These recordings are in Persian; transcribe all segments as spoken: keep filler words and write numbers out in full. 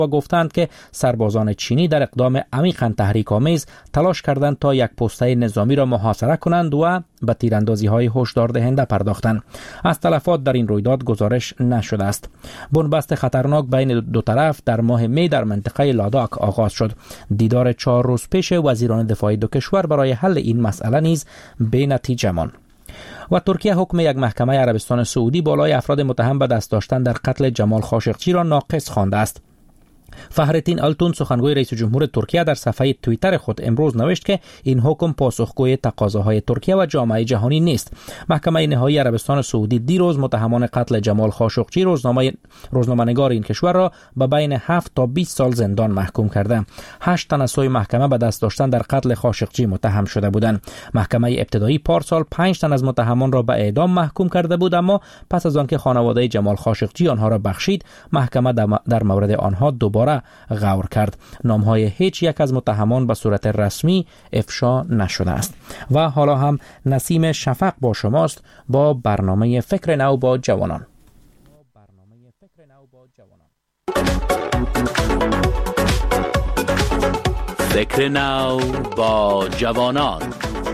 و گفتند که سربازان چینی در اقدام عمیقاً تحریک‌آمیز تلاش کردند تا یک پسته نظامی را محاصره کنند و به تیراندازی‌های هشدار دهنده پرداختند. از تلفات در این رویداد گزارش نشده است. بنبست خطرناک بین دو طرف در ماه می در منطقه لاداک آغاز شد. دیدار چهار روز پیش وزیران دفاع دو کشور برای حل این مسئله نیز بی نتیجه ماند. و ترکیه حکم یک محکمه عربستان سعودی بالای افراد متهم به دست داشتن در قتل جمال خاشقجی را ناقص خوانده است. فخرالدین آلتون سخنگوی رئیس جمهور ترکیه در صفحه توییتر خود امروز نوشت که این حکم پاسخگوی تقاضاهای ترکیه و جامعه جهانی نیست. محکمه نهایی عربستان سعودی دیروز متهمان قتل جمال خاشقجی روزنامه روزنامه‌نگار این کشور را به بین هفت تا بیست سال زندان محکوم کرده. هشت تن از سوی محکمه به دست داشتن در قتل خاشقجی متهم شده بودند. محکمه ابتدایی پارسال پنج تن از متهمان را به اعدام محکوم کرده بود، اما پس از آنکه خانواده جمال خاشقجی آنها را بخشید، محکمه در مورد آنها دوباره غور کرد. نامهای هیچ یک از متهمان به صورت رسمی افشا نشده است. و حالا هم نسیم شفق با شماست با برنامه فکر نو با جوانان. فکر نو با جوانان.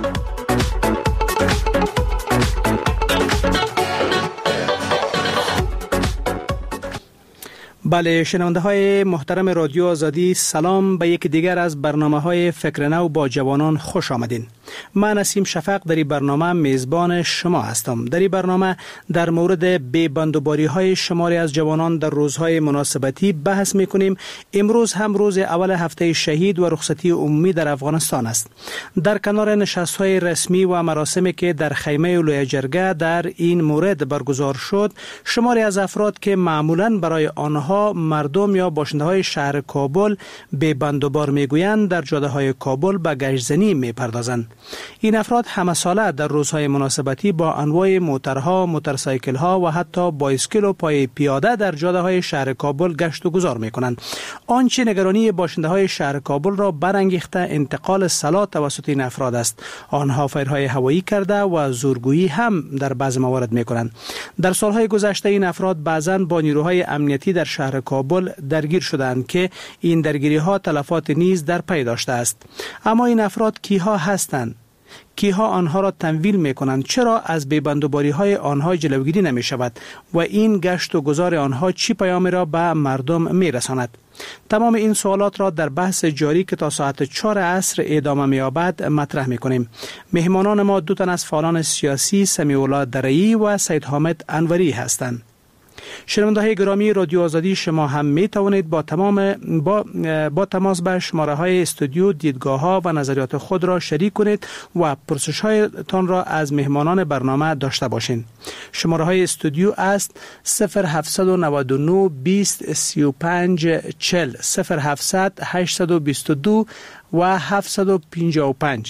بله، شنونده های محترم رادیو آزادی، سلام. به یک دیگر از برنامه های فکر نو با جوانان خوش آمدین. من نسیم شفق در این برنامه میزبان شما هستم. در این برنامه در مورد بی‌بندوباری های شماری از جوانان در روزهای مناسبتی بحث میکنیم. امروز هم روز اول هفته شهید و رخصتی عمومی در افغانستان است. در کنار نشست های رسمی و مراسمی که در خیمه لوی جرگه در این مورد برگزار شد، شماری از افراد که معمولاً برای آنها مردم یا باشنده های شهر کابل بی‌بندوبار میگویند، در جاده های کابل به گشت‌زنی میپردازند. این افراد همه ساله در روزهای مناسبتی با انواع موترها، موتورسایکل‌ها و حتی بایسکل و پای پیاده در جاده‌های شهر کابل گشت و گذار می‌کنند. آنچه نگرانی باشنده‌های شهر کابل را برانگیخته انتقال سلاح توسط این افراد است. آنها فایرهای هوایی کرده و زورگویی هم در بعض موارد می‌کنند. در سالهای گذشته این افراد بعضاً با نیروهای امنیتی در شهر کابل درگیر شدند که این درگیری‌ها تلفات نیز در پی داشته است. اما این افراد کیها هستند؟ کیها آنها را تمویل می کنند؟ چرا از بی‌بندوباری های آنها جلوگیری نمی شود و این گشت و گذار آنها چی پیامی را به مردم می رساند؟ تمام این سوالات را در بحث جاری که تا ساعت چهار عصر ادامه می یابد مطرح می کنیم. مهمانان ما دو تن از فعالان سیاسی، سمیع الله درعی و سید حامد انوری هستند. شنونده های گرامی رادیو آزادی، شما هم می توانید با تمام با, با تماس به شماره های استودیو دیدگاه ها و نظریات خود را شریک کنید و پرسش هایتان را از مهمانان برنامه داشته باشین. شماره های استودیو است صفر هفت نه نه بیست سی و پنج چهل، صفر هفت هشت دو دو و هفت پنج پنج.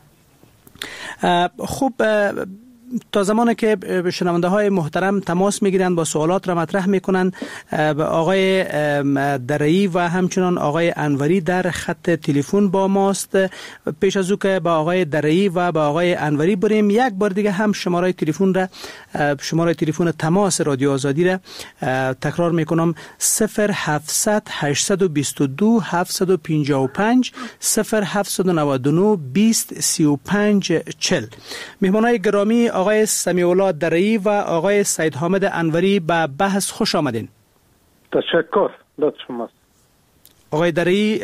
خوب، تا زمانی که شنونده های محترم تماس میگیرند با سوالات را مطرح میکنند، آقای درعی و همچنان آقای انوری در خط تلفن با ماست. پیش از او که با آقای درعی و با آقای انوری بریم، یک بار دیگه هم شماره تلفن را شماره تلفن تماس رادیو آزادی را تکرار میکنم: صفر هفت هشت دو دو هفت پنج پنج، صفر هفت نه نه بیست سی و پنج چهل. مهمانای گرامی آقای سمیع الله درعی و آقای سید حامد انوری به بحث خوش آمدین. تشکر، لطف شماست. آقای درعی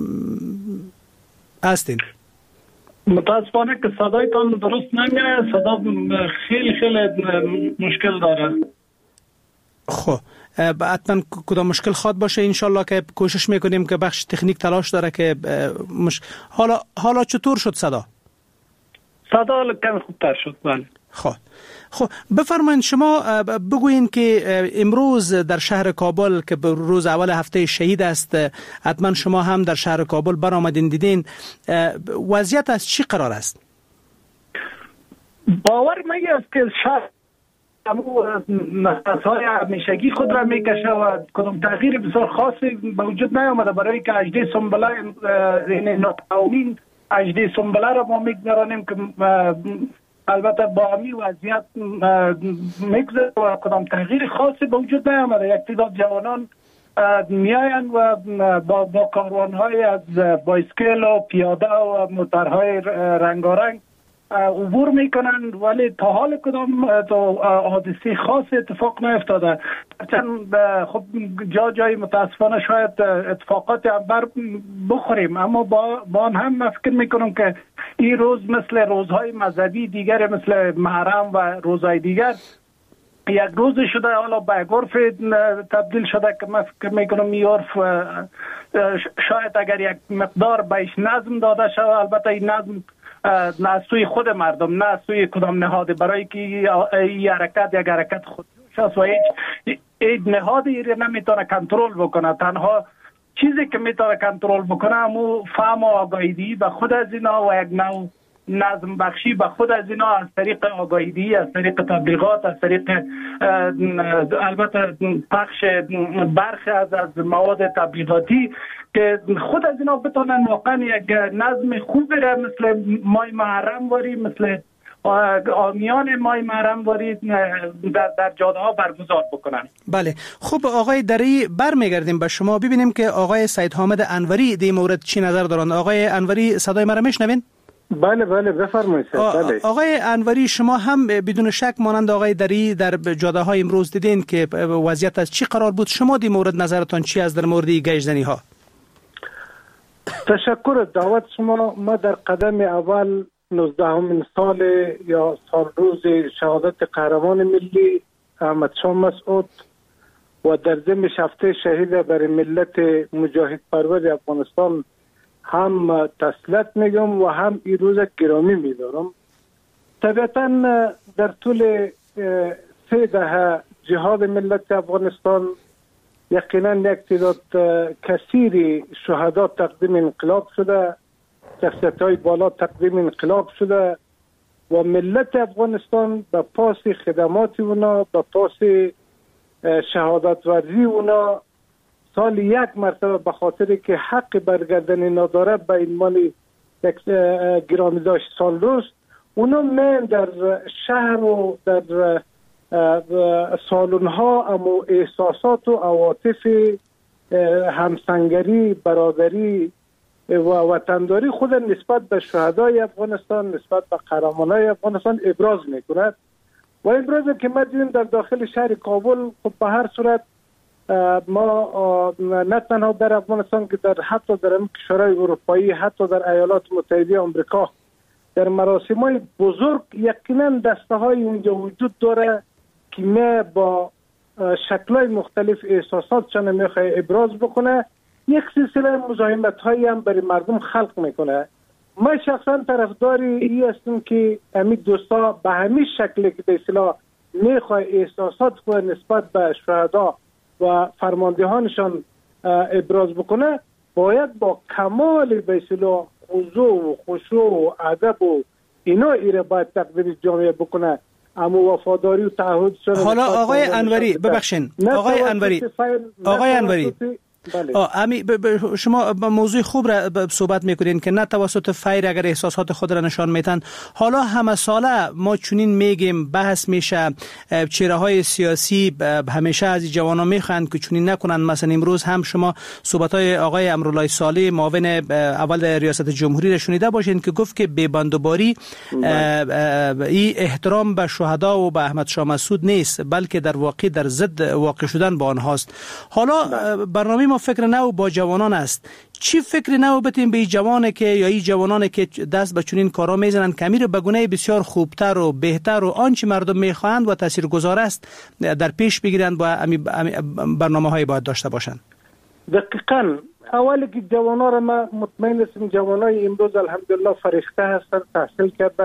هستین؟ متاسفانه که صدایتان درست نمیاد، صدا خیلی خیلی مشکل داره. خب حتما کدام مشکل خواد باشه، انشالله که کوشش میکنیم که بخش تکنیک تلاش داره که مش... حالا حالا چطور شد صدا؟ صدا کمی خوبتر شد. بله. خب خب بفرمایید شما بگوین که امروز در شهر کابل که روز اول هفته شهید است، حتما شما هم در شهر کابل برآمدین دیدین، وضعیت از چی قرار است؟ باور می است که شهر نفس‌های همیشگی خود را میکشه و کدام تغییر بسیار خاصی به وجود نیامده، برای که اجده سنبله این ناتمامین اجده سنبله را ما میگذرانیم که البته با همین وضعیت میگذره و کدام تغییر خاصی به وجود نیامده. یک تعداد جوانان میاین و با, با کاروان‌های از بایسکل و پیاده و موترهای رنگارنگ عبور میکنن، ولی تا حال کدام حادثه خاص اتفاق نیفتاده. چند خب جا جای متاسفانه شاید اتفاقات هم بر بخوریم، اما با, با آن هم فکر میکنم که این روز مثل روزهای مذهبی دیگر، مثل محرم و روزهای دیگر یک روز شده، حالا به عرف تبدیل شده که من فکر میکنم این عرف شاید اگر یک مقدار بهش نظم داده شد، البته این نظم نه از سوی خود مردم، نه از سوی کدام نهاد، برای که این حرکت یک حرکت خودجوش است و هیچ هیچ نهادی را نمیتونه کنترل بکنه. تنها چیزی که میتونه کنترل بکنه همون فهم و آگاهی به خود از اینا و یک نوع نظم بخشی به خود از اینا از طریق آگاهی، از طریق تبلیغات، از طریق البته پخش برخی از از مواد تبلیغاتی که خود از اینا بتونن واقعا یک نظم خوبی را مثل ماه محرم واری، مثل آمیان ماه محرم واری در, در جاده ها برگزار بکنن. بله خوب آقای دری، برمیگردیم به شما ببینیم که آقای سید حامد انوری در مورد چی نظر دارند. آقای انوری صدای مرا میشنوین؟ بله بله بفرمایید. بله. آقای انوری شما هم بدون شک مانند آقای دری در جاده های امروز دیدین که وضعیت از چی قرار بود. شما در مورد نظرتان چی است در مورد گشتنی ها؟ تشکر دعوت شما. ما در قدم اول نوزدهمین سال یا سال روز شهادت قهرمان ملی احمد شاه مسعود و در ضمن هفته شهید برای ملت مجاهد پرور افغانستان هم تسلیت میگم و هم این روز گرامی میدارم. طبیعتا در طول سه دهه جهاد ملت افغانستان یقینا یک تعداد کثیری شهدا تقدیم انقلاب شده، شخصیت‌های بالا تقدیم انقلاب شده و ملت افغانستان به پاس خدمات اونا، به پاس شهادت ورزی اونا سال یک مرتبه به خاطر که حق برگردن نداره به این مال یک گرامی داشت سال روز، اونا من در شهر و در سالن ها اما احساسات و عواطف همسنگری، برادری و وطنداری خود نسبت به شهدای افغانستان، نسبت به قهرمانای افغانستان ابراز میکند و ابراز که ما دیدیم در داخل شهر کابل. خب به هر صورت ما نه تنها در افغانستان که در حتی در کشورهای اروپایی، حتی در ایالات متحده آمریکا در مراسم‌های بزرگ یقینا دسته‌های اونجا وجود داره که ما با شکل‌های مختلف احساساتشان میخواد ابراز بکنه، یک سلسله مزاحمت‌هایی هم برای مردم خلق میکنه. ما شخصا طرفدار این هستم که همین دوستا به همین شکلی که به اصطلاح میخواد احساسات خود نسبت به شهدا و فرماندهانشان ابراز بکنه، باید با کمال به اصطلاح خضوع و خشوع و ادب و اینا ایره باید تقدیم جامعه بکنه. اما وفاداری و تعهد شده. حالا آقای انوری ببخشین آقای انوری آقای انوری امی شما موضوع خوب را صحبت میکنین که نه توسط فیر اگر احساسات خود را نشان میتن. حالا همه ساله ما چنین میگیم، بحث میشه، چهره های سیاسی همیشه از جوانان میخوان که چنین نکنن. مثلا امروز هم شما صحبت های آقای امرالله صالح معاون اول ریاست جمهوری را شنیده باشین که گفت که بی‌بندوباری این احترام به شهدا و به احمد شاه مسعود نیست، بلکه در واقع در ضد واقع شدن با آنهاست. حالا برنامه ما فکر نو با جوانان است. چی فکر نو بتیم به جوانه که یا این جوانانی که دست به چنین کارا میزنن که امیر به گونه بسیار خوبتر و بهتر و آنچه مردم میخواهند و تاثیرگذار است در پیش بگیرند و برنامه‌های باید داشته باشند؟ دقیقاً اولی که جوانا را ما مطمئن هستیم جوانای امروز الحمدلله فریخته هستن، تحصیل کردن،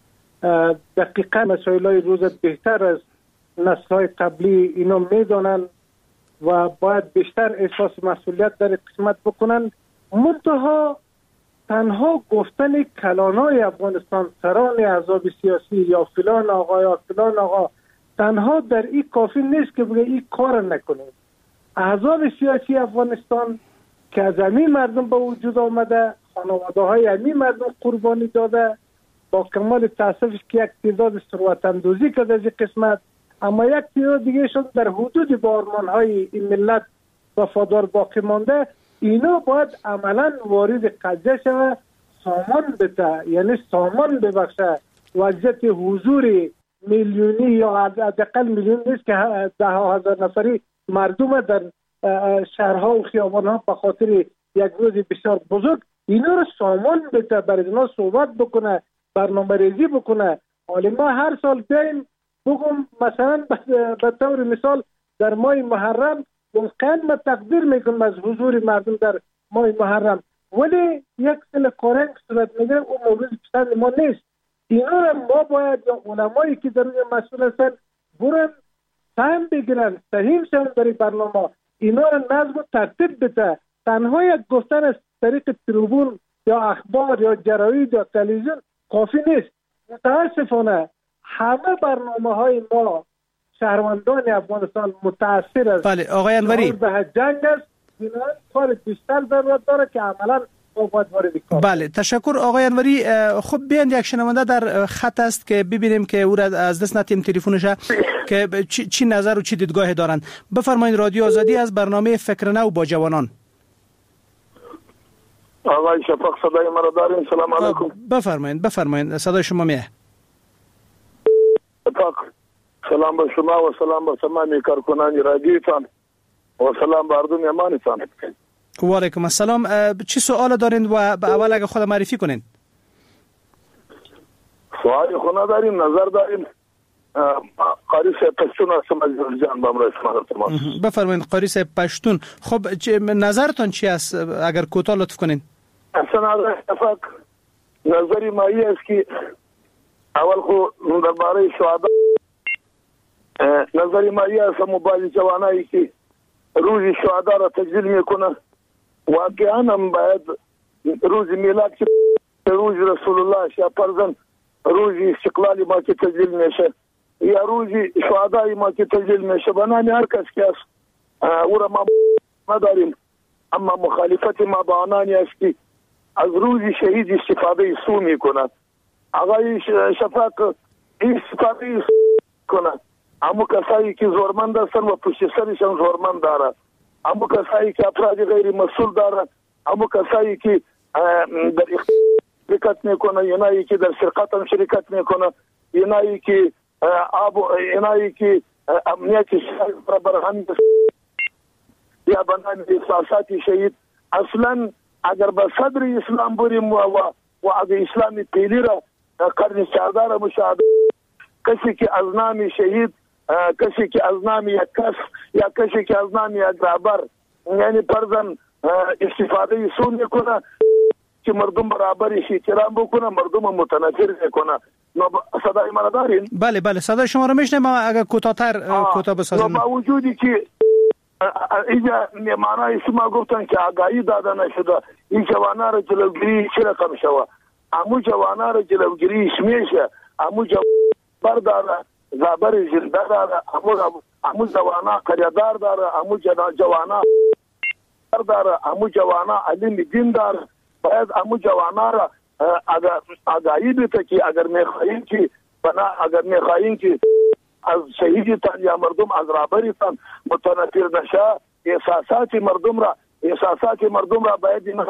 دقیقاً مسائل‌های روز بهتر از نسل‌های قبلی اینا میدونن و باید بیشتر احساس مسئولیت در قسمت بکنن. منتها تنها گفتن کلانای افغانستان، سران احزاب سیاسی یا فلان آقا یا فلان آقا، تنها در این کافی نیست که بگه این کار نکنیم. احزاب سیاسی افغانستان که از همین مردم به وجود آمده، خانواده های همین مردم قربانی داده، با کمال تاسفش که یک تعداد ثروت اندوزی کرده از این قسمت، اما یک تعداد دیگه شد در حدود بارمان های این ملت وفادار باقی مانده، اینا باید عملا وارد قضیه شود، سامان بده، یعنی سامان ببخشه. وضعیت حضور میلیونی یا حداقل میلیون نیست که ده هزار نفری مردم در شهرها و خیابانها به خاطر یک روز بسیار بزرگ، اینا رو سامان بده، برای اینا صحبت بکنه، برنامه ریزی بکنه. حالا ما هر سال بیاییم بگم مثلا به طور مثال در ماه محرم واقعا ما تقدیر میکنم از حضور مردم در ماه محرم، ولی یک سل کارنگ صورت میگیره اون مورد پسند ما نیست. اینا رو ما باید یا علمایی که در اون مسئول هستن برن سهم بگیرن، سهیم شون برای برنامه، اینا رو نظم و ترتیب بده. تنها یک گفتن از طریق تریبون یا اخبار یا جراید یا تلویزیون کافی نیست. متاسفانه همه برنامه های ما شهروندان افغانستان متاثر است. بله آقای انوری، به جنگ است، اینا کار بیشتر ضرورت داره که عملا باید وارد کار. بله تشکر آقای انوری. خب بیاین یک شنونده در خط است که ببینیم که او را از دست ندیم تلفنش که چی, چی نظر و چی دیدگاه دارند. بفرمایید. رادیو آزادی از برنامه فکر نو با جوانان. آقای شفاق صدای مرا دارین؟ سلام علیکم. بفرمایید بفرمایید صدای شما میه. شفاق سلام به شما و سلام به تمامی کارکنان رادیوتان و سلام به مردم ایمانتان. و علیکم السلام. چی سوال دارین و به اول اگه خود معرفی کنین؟ سوالی خو نداریم، نظر داریم. قاری صاحب پشتون هستم از جان بامرای شما. بفرمایید قاری صاحب پشتون. خب نظرتون چی است اگر کوتاه لطف کنین؟ اصلا آقای شفاق نظری مایی است که اول خو درباره شهدا نظری مایی است مبادی جوانایی که روز شهدا را تجلیل میکنه. واقعا هم باید روز میلاد که روز رسول الله شه، فرضاً روز استقلال ما که تجلیل میشه یا روز شهدای ما که تجلیل میشه، بنابراین هر کس که است او را ما نداریم، اما مخالفت ما با آنانی است که از روز شهید استفاده سو میکنند. آقای شفاق استفاده کنند همو کسایی که زورمند هستن و پشت سرشان زورمند دارند، همو کسایی که افراد غیر مسئول دارند، همو کسایی که در شرکت میکنه، اینایی که در سرقت هم شرکت میکنه، اینایی که آب اینایی که امنیت شهر را برهم یا بنام احساسات شهید. اصلا اگر به صدر اسلام بریم و و اگر اسلامی پیلی را قرن چهاردهم مشاهده، کسی که از نام شهید، کسی که از نام یک کس یا کسی که از نام یک رهبر یعنی فرضاً استفاده سو میکنه که مردم برابرش احترام بکنه، مردم متنفر نکنه. صدای مرا دارین؟ بله بله صدای شما رو میشنم. اگر کوتاه‌تر کوتاه بسازین. با وجودی که اینجا معنای شما گفتن که آگاهی داده نشده، این جوانا را جلوگیری چه رقم شوه؟ امو جوانا را جلوگیری میشه، امو جوانا داره زابر زنده داره، امو امو جوانا قریدار داره، امو جوانا داره، امو جوانا علم دین داره. باید امو جوانا را اگر آگاهی بیته که اگر میخواهیم که بنا اگر میخواهیم که از شهیدتان یا مردم از رابریتان متنفر نشه، احساسات مردم را احساسات مردم را باید این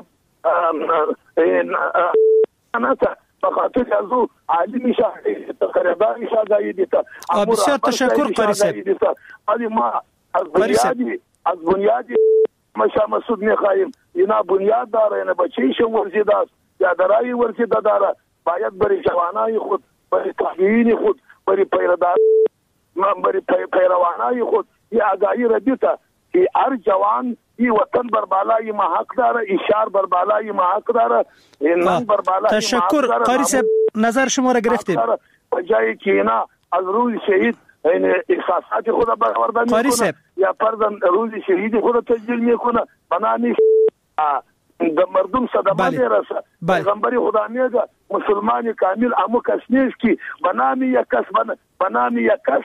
نتا بخاطر از او عالمی شاهدی تقریبانی شاهدی دیتا. بسیار تشکر قاری صاحب. ولی ما از بنیادی از بنیادی مشا مسعود میخواهیم اینا بنیاد داره، اینا بچه‌شون ورزیده است یا درایی ورزیده داره، باید برای جوانای خود، برای تحقیقین خود، برای پیردار برای پیروانای خود یه آگاهی را دیتا که هر جوان این وطن بر بالای ما حق داره، این شهر بر بالای ما حق داره، این من بر بالای تشکر قاری صاحب، نظر شما را گرفتیم. بجایی که اینا از روز شهید این احساسات خود برآورده میکنه یا فرضاً روز شهید خود تجلیل میکنه، بنابراین د مردم صدمه میرسه. پیغمبر خدا میگه مسلمان کامل امو کس نیست که بنامی یک کس بنامی یک کس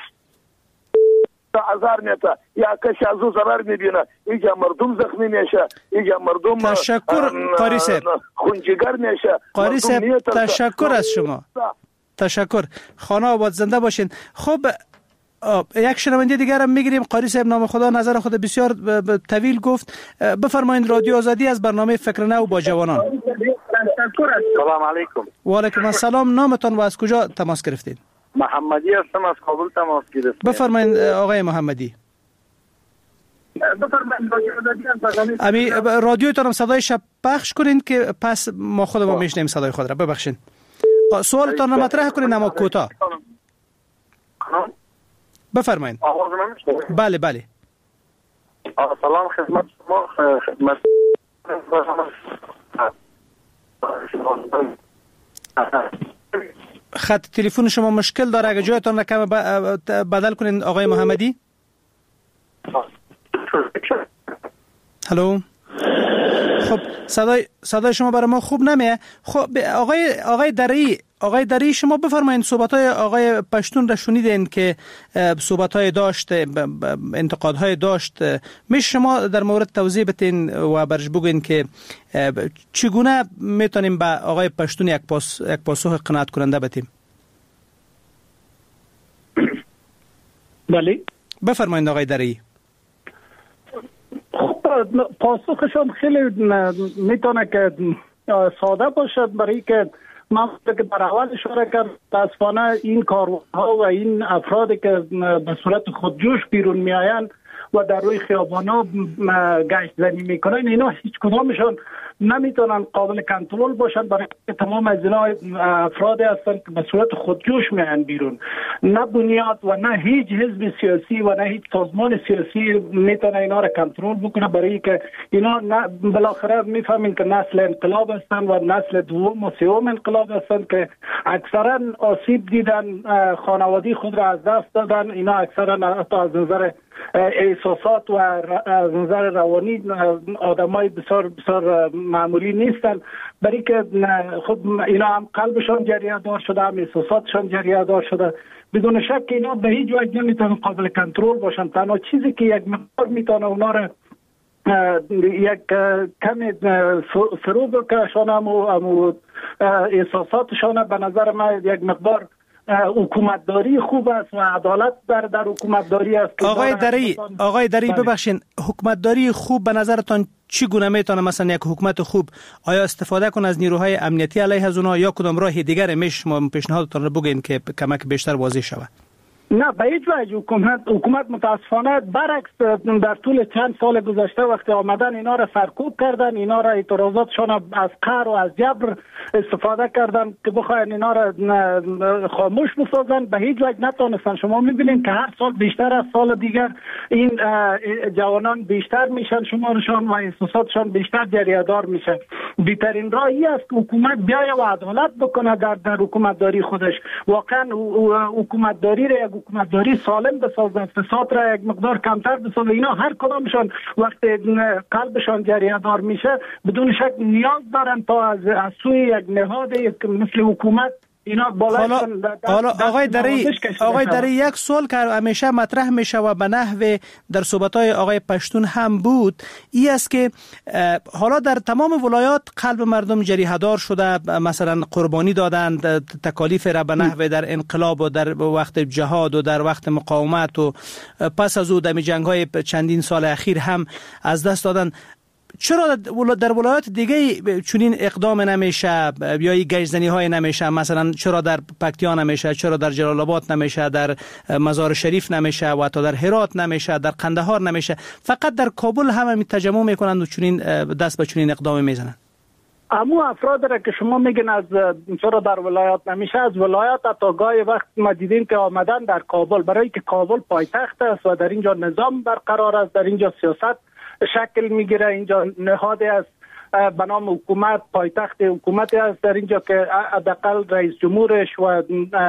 آزار میته یا کسی از او ضرر میبینه، اینجا مردم زخمی میشه، اینجا مردم تشکر قاری صاحب خونجگر میشه. قاری صاحب تشکر از شما، تشکر. خانه آباد زنده باشین. خب یک شنونده دیگر هم میگیریم. قاری صاحب نام خدا نظر خود بسیار طویل گفت. بفرمایید. رادیو آزادی از برنامه فکر نو با جوانان. سلام علیکم. و علیکم السلام. نامتان و از کجا تماس گرفتید؟ محمدی هستم، از کابل تماس گرفتم. بفرمایید آقای محمدی. بفرمایید رادیو آزادی از برنامه. امی رادیوتان هم صدای شب پخش کنین که پس ما خودمون میشنیم صدای خود را. ببخشید. سوالتان را مطرح کنین اما کوتاه. بفرمایید. آواز من میشنوید؟ بله بله. سلام خدمت شما. خدمت خط تلفن شما مشکل داره، اگه جایتان را کم بدل کنین آقای محمدی. هلو. خب صدای صدای شما برای ما خوب نمیه. خب آقای آقای دری آقای دری شما بفرمایید. صحبت‌های آقای پشتون را شنیدین که صحبت‌های داشت، انتقادهای داشت. میشه شما در مورد توضیح بدین و برش بگین که چگونه میتونیم به آقای پشتون یک پاس یک پاسخ قناعت کننده بدیم؟ بله بفرمایید آقای دری. پاسخشان خیلی میتونه که ساده باشد، برای که من که در اول اشاره کرد متاسفانه این کارها و این افرادی که به صورت خودجوش بیرون میآیند و در روی خیابانا گشت زنی میکنن، اینا هیچ کدامشان نمیتونن قابل کنترل باشن، برای که تمام از اینا افرادی هستن که به صورت خودجوش میان بیرون. نه بنیاد و نه هیچ حزب سیاسی و نه هیچ سازمان سیاسی میتونه اینا را کنترل بکنه، برای که اینا بالاخره میفهمین که نسل انقلاب هستن و نسل دوم و سوم انقلاب هستن که اکثرا آسیب دیدن، خانوادی خود را از دست دادن. اینا اکثرا از نظر احساسات و از نظر روانی آدمای بسیار بسیار معمولی نیستن، برای که خود اینا هم قلبشان جریه دار شده، هم احساساتشان جریه دار شده. بدون شک اینا به هیچ وجه نمیتونن قابل کنترل باشن. تنها چیزی که یک مقدار میتونه اونا رو یک کمی فرو بکشان هم احساساتشان، به نظر من یک مقدار حکومتداری خوب است و عدالت در در حکومتداری است. آقای دری آقای دری ببخشین، حکومتداری خوب به نظرتان چگونه میتونه مثلا یک حکومت خوب آیا استفاده کنه از نیروهای امنیتی علیه از اونها، یا کدام راه دیگر میشه شما پیشنهادتان رو بگین که کمک بیشتر واضح شود؟ نه به هیچ وجه. حکومت حکومت متاسفانه برعکس در طول چند سال گذشته وقتی آمدن اینا را سرکوب کردن، اینا را اعتراضاتشان از قهر و از جبر استفاده کردن که بخواین اینا را خاموش بسازن. به هیچ وجه نتونستن. شما میبینید که هر سال بیشتر از سال دیگر این جوانان بیشتر میشن، شمارشان و احساساتشان بیشتر جریه‌دار میشن. بهترین راه این است که حکومت بیاید و عدالت بکنه در در حکومتداری خودش. واقعا حکومتداری را حکومتداری سالم بسازن، فساد را یک مقدار کمتر بسازن. اینا هر کدامشان وقتی قلبشان جریه دار میشه بدون شک نیاز دارن تا از از سوی یک نهاد مثل حکومت اینا بالا. حالا آقای دری آقای دری یک سوال که همیشه مطرح میشه و به نحو در صحبت‌های آقای پشتون هم بود، این است که حالا در تمام ولایات قلب مردم جریحه دار شده، مثلا قربانی دادند، تکالیف را به نحو در انقلاب و در وقت جهاد و در وقت مقاومت و پس از او در جنگ‌های چندین سال اخیر هم از دست دادن. چرا در ولایات دیگه چنین اقدام نمیشه یا این گشتزنی های نمیشه؟ مثلا چرا در پکتیا نمیشه، چرا در جلال آباد نمیشه، در مزار شریف نمیشه و تا در هرات نمیشه، در قندهار نمیشه، فقط در کابل همه تجمع میکنند و چنین دست به چنین اقدام میزنند؟ اما افراد را که شما میگن از چرا در ولایات نمیشه، از ولایات تا گاهی وقت ما دیدیم که آمدن در کابل، برای که کابل پایتخت است و در اینجا نظام برقرار است، در اینجا سیاست شکل میگیره، اینجا نهادی است به نام حکومت، پایتخت حکومتی است در اینجا که حداقل رئیس جمهورش و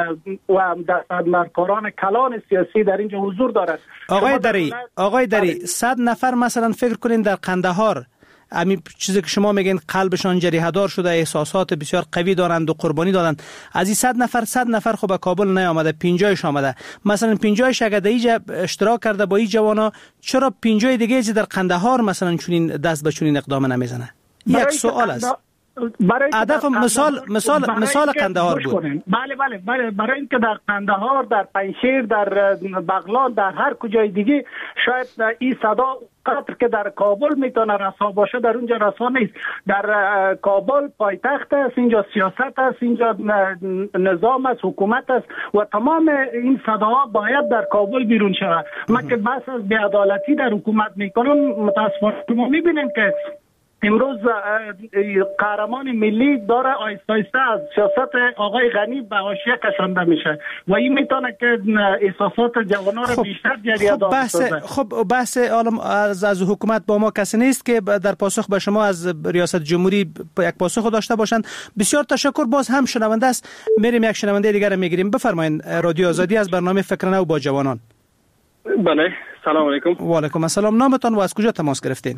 و دستاندرکاران کلان سیاسی در اینجا حضور دارند. آقای دری آقای دری صد نفر مثلا فکر کنین در قندهار، همین چیزی که شما میگین قلبشان جریحه دار شده، احساسات بسیار قوی دارند و قربانی دادند، از این صد نفر صد نفر خب به کابل نیامده، پنجاهش آمده. مثلا پنجاهش اگه در اینجا اشتراک کرده با این جوانا، چرا پنجاه دیگه در قندهار مثلا چنین دست به چنین اقدام نمیزنه؟ یک سوال است. برای هدف مثال مثال مثال قندهار بود. بله بله بله برای اینکه در قندهار، در پنجشیر، در بغلان، در هر کجای دیگه شاید این صدا قدر که در کابل میتونه رسا باشه در اونجا رسا نیست. در کابل پایتخت است، اینجا سیاست است، اینجا نظام است، حکومت است و تمام این صداها باید در کابل بیرون شود. من که بحث از بی‌عدالتی در حکومت میکنم، متاسفانه ما میبینیم که امروز قهرمان ملی داره آیسته آیسته از سیاست آقای غنی به حاشیه کشانده میشه و این میتونه که احساسات جوانان رو بیشتر جریان دار بسازه. خب بحث عالم از, از حکومت با ما کسی نیست که در پاسخ به شما از ریاست جمهوری یک پاسخ داشته باشند. بسیار تشکر. باز هم شنونده است، میریم یک شنونده دیگر رو میگیریم. بفرمایید. رادیو آزادی از برنامه فکر نو با جوانان. بله، سلام علیکم. و علیکم السلام. نامتان و از کجا تماس گرفتین؟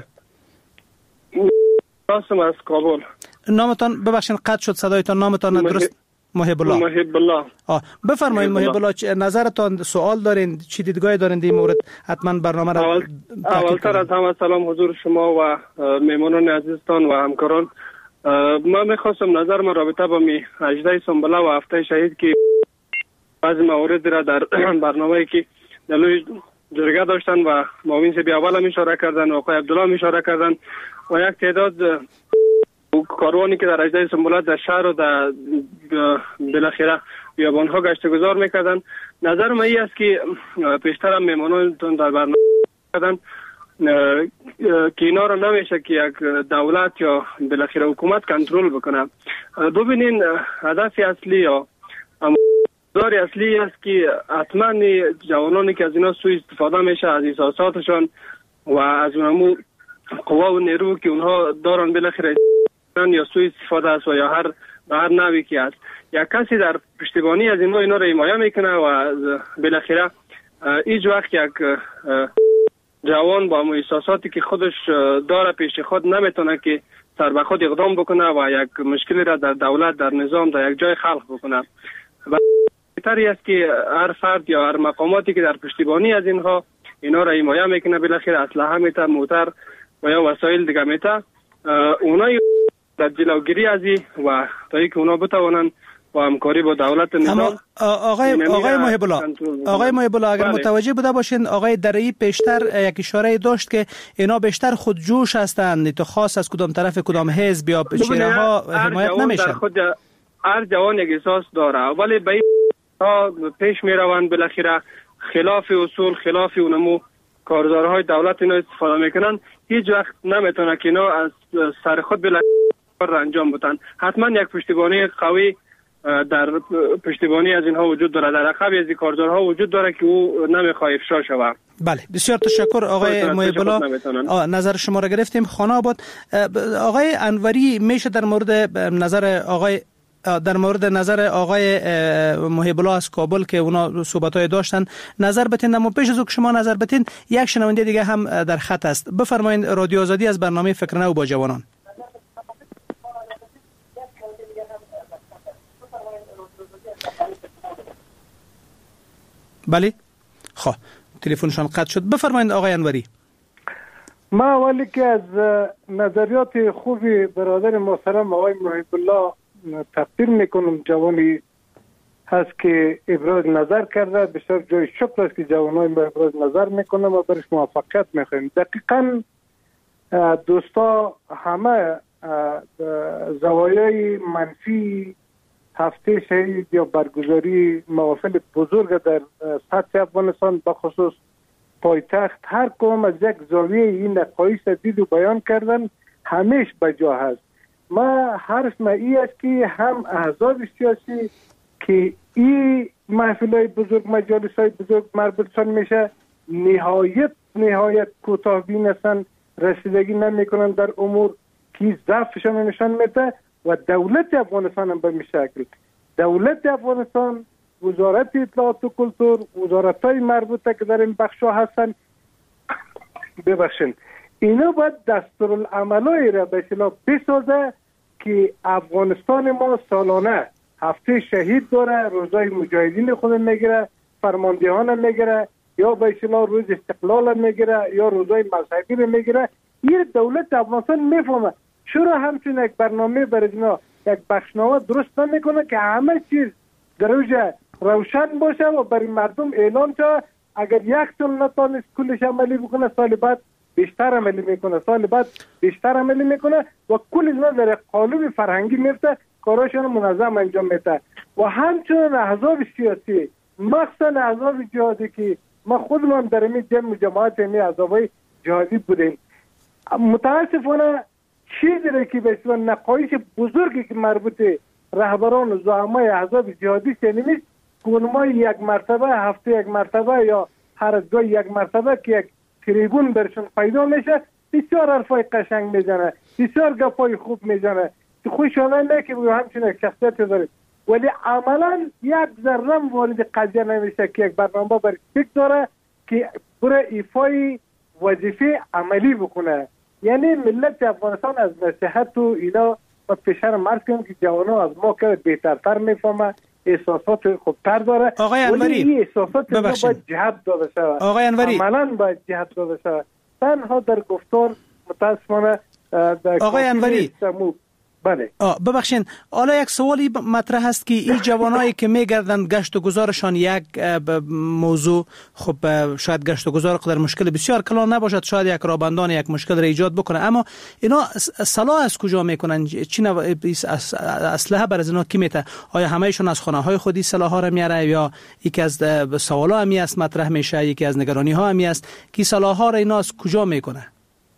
قاسم از کابل. نامتان ببخشید قطع شد صدایتان. نامتان درست؟ محب الله. محب الله. آه بفرمایید محب الله، نظرتان، سوال دارین، چی دیدگاهی دارین در این مورد؟ حتما برنامه را اول اولتر از همه سلام حضور شما و میمونان عزیزتان و همکاران. ما میخواستم نظر ما رابطه با می هجده سنبله و هفته شهید که بعضی موارد را در برنامه‌ای که دلوی جرگه داشتن و معاون سبی اول هم اشاره کردن و آقای عبدالله هم اشاره کردن و یک تعداد کاروانی که در هجده سنبله در شهر و در بالاخره بیابان‌ها گشت گذار میکردن. نظر من این است که پیشتر هم میمانانتون در برنامه کردن که اینا را نمیشه که یک دولت یا بالاخره حکومت کنترل بکنه. ببینین هدف اصلی یا داری اصلی است که حتما جوانانی که از اینا سوء استفاده میشه از احساساتشان و از اونمو قوا و نیرو که اونها دارن بالاخره یا سوء استفاده است و یا هر به هر نوعی که است، یک کسی در پشتیبانی از اینا اینا را حمایت میکنه و بالاخره هیچ وقت یک جوان با احساساتی که خودش داره پیش خود نمیتونه که سر به خود اقدام بکنه و یک مشکلی را در دولت، در نظام، در یک جای خلق بکنه. و بهتری است که هر فرد یا هر مقاماتی که در پشتیبانی از اینها اینا را حمایت میکنه، بالاخره اسلحه میته، موتر و یا وسایل دیگه میته، اونای در جلوگیری از این و تا اینکه اونا بتوانند با همکاری با دولت نظام. آقای آقای محب الله، آقای محب الله اگر بله. متوجه بوده باشین آقای درعی پیشتر یک اشاره داشت که اینا بیشتر خودجوش هستند، تو خاص از کدام طرف کدام حزب یا چهره ها حمایت نمیشن. خود هر جوان یک احساس داره ولی به پیش می روند بالاخره خلاف اصول، خلاف اونمو کارزارهای دولت اینا استفاده میکنن. هیچ وقت نمیتونه که اینا از سر خود بالاخره انجام بدن. حتما یک پشتیبانی قوی در پشتیبانی از اینها وجود داره، در عقب از این کارزارها وجود داره که او نمیخواد افشا شود. بله بسیار تشکر آقای محب الله، نظر شما را گرفتیم. خانه آباد. آقای انوری میشه در مورد نظر آقای در مورد نظر آقای محب الله از کابل که اونا صحبت‌های داشتن نظر بتین، اما پیش از او که شما نظر بتین یک شنونده دیگه هم در خط است. بفرمایید. رادیو آزادی از برنامه فکر نو با جوانان. بله خب تلفنشان قطع شد. بفرمایید آقای انوری. ما اولی که از نظریات خوبی برادر محترم آقای محب الله تقدیر میکنم، جوانی هست که ابراز نظر کرده، بسیار جای شکر است که جوانای ما ابراز نظر میکنم و برش موفقیت میخوایم. دقیقاً دوستا همه زوایای منفی هفته شهید یا برگزاری محافل بزرگ در سطح افغانستان به خصوص پایتخت هر کدام از یک زاویه این نقایص دید و بیان کردن همیش بجا هست. ما حرف ما ای است که هم احزاب سیاسی که این محفلای بزرگ، مجالسای بزرگ مربوطشان میشه نهایت نهایت کوتاه بین هستن، رسیدگی نمیکنن در امور که ضعفشان نشان میده و دولت افغانستان هم به این شکل. دولت افغانستان، وزارت اطلاعات و کلتور، وزارت‌های مربوطه که در این بخشا هستن ببخشن اینا باید دستورالعملای را به اصطلاح بسازه که افغانستان ما سالانه هفته شهید داره، روزای مجاهدین خود میگیره، فرماندهان میگیره، یا به اصطلاح روز استقلال میگیره یا روزای مذهبی میگیره. این دولت افغانستان میفهمه چرا همچون یک برنامه برای اینا یک بخشنامه درست نمیکنه که همه چیز در اوج روشن باشه و برای مردم اعلام شه. اگر یک سال نتونست کلش عملی بکنه، سال بعد بیشتر عملی میکنه، سال بعد بیشتر عملی میکنه و کل اینا در قالب فرهنگی میفته، کاراشون منظم انجام میده. و همچنین احزاب سیاسی، مخصوصا احزاب جهادی که ما خودمون در این جمع جماعت این احزابای جهادی بودیم، متاسفانه چیزی را که به اسم نقایص بزرگی که مربوط رهبران و زعمای احزاب جهادی شنیدید که اونما یک مرتبه هفته یک مرتبه یا هر از گاهی یک مرتبه که یک تریبون برشون پیدا میشه، بسیار حرفای قشنگ میزنه، بسیار گپای خوب میزنه که خوش آمده که همچنین یک شخصیت داره، ولی عملا یک ذره وارد قضیه نمیشه که یک برنامه بر فکر داره که برای ایفای وظیفه عملی بکنه. یعنی ملت افغانستان از نصیحت و اینا و پیشتر مرز کنم که جوانو از ما که بهترتر میفهمه، احساسات خوبتر داره. آقای انوری این احساسات باید جهت داده شود، آقای انوری عملا باید جهت داده شود، تنها در گفتار متاسفانه آقای انوری بله. ببخشین، حالا یک سوالی مطرح هست که این جوانایی که میگردند گشت و گذارشان یک موضوع، خب شاید گشت و گذار قدر مشکل بسیار کلان نباشد، شاید یک رابندان یک مشکل را ایجاد بکنه، اما اینا سلاح از کجا میکنن؟ چی نو... اسلحه بر از اینا کی میته؟ آیا همهشون از خانه های خودی سلاح ها را میاره یا یکی از سوالا همی است مطرح میشه، یکی از نگرانی ها همی است که سلاح ها را اینا از کجا میکنه؟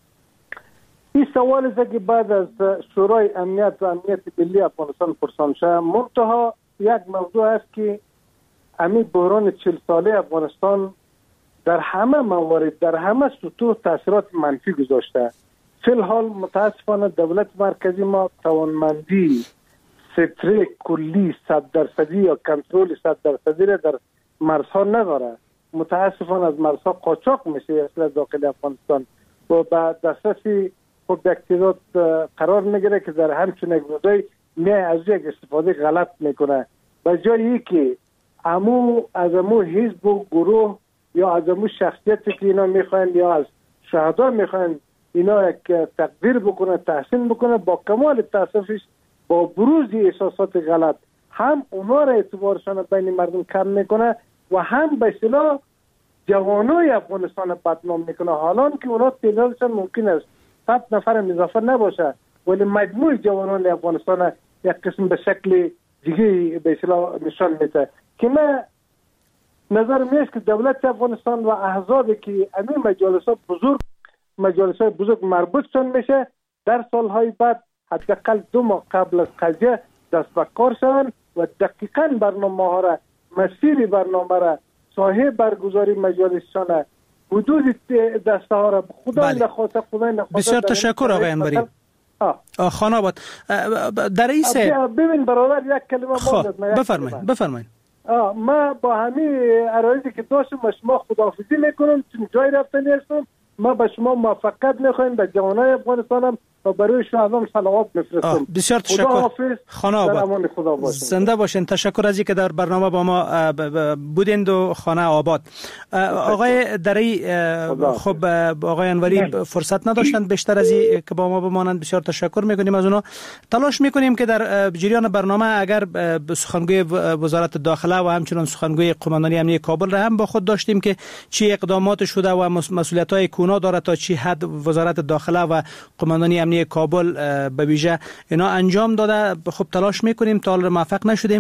این سوال است که بعد از شورای امنیت و امنیت ملی افغانستان پرسان شد. منتها یک موضوع است که امی بحران چهل ساله افغانستان در همه موارد در همه سطوح تاثیرات منفی گذاشته. فی الحال متاسفانه دولت مرکزی ما توانمندی ستره کلی صد درصدی یا کنترل صد درصدی را در مرزها نداره. متاسفانه از مرزها قاچاق میشه اصلا داخل افغانستان و به دسترسی خب اقتدار قرار میگیره که در همچون یک روزای می از یک استفاده غلط میکنه. به جایی که امو از امو حزب و گروه یا از امو شخصیتی که اینا میخواین یا از شهدا میخواین اینا یک تقدیر بکنه، تحسین بکنه، با کمال تاسفش با بروز احساسات غلط هم اونا را اعتبارشان بین مردم کم میکنه و هم به اصطلاح جوانای افغانستان بدنام میکنه، حالا که اونا تعدادشان ممکن است صد نفر اضافه نباشه ولی مجموع جوانان افغانستان یک قسم به شکل دیگه به اصطلاح نشان میده که من نظر میاد که دولت افغانستان و احزابی که همین مجالسات بزرگ مجالسات بزرگ مربوطشان میشه در سالهای بعد حداقل دو ماه قبل از قضیه دست به کار شوند و دقیقاً برنامه ها را، مسیر برنامه را، ساحه برگزاری مجالسشان، حدود دسته ها را خدا نخواسته خدا نخواسته. بسیار تشکر آقای انوری. خان آباد در این سه ببین برادر یک کلمه خب بفرمایید بفرمایید. ما با همین عرایضی که داشتم با شما خداحافظی میکنم، چون جای رفتنی هستم. ما به شما موفقیت میخوایم، به جوانای افغانستان هم و برای شما صلوات میفرستم. بسیار تشکر خان آباد، زنده باشین. تشکر از اینکه در برنامه با ما بودند و خانه آباد. آقای دری خب آقای انوری فرصت نداشتند بیشتر از این که با ما بمانند. بسیار تشکر میکنیم از اونا. تلاش میکنیم که در جریان برنامه اگر سخنگوی وزارت داخله و همچنین سخنگوی قماندانی امنیت کابل را هم با خود داشتیم که چی اقدامات شده و مسئولیت‌های کونا داره تا چی حد وزارت داخله و قماندانی امنیت کابل به ویژه اینا انجام داده. خب تلاش میکنیم، تا حالا موفق نشدیم.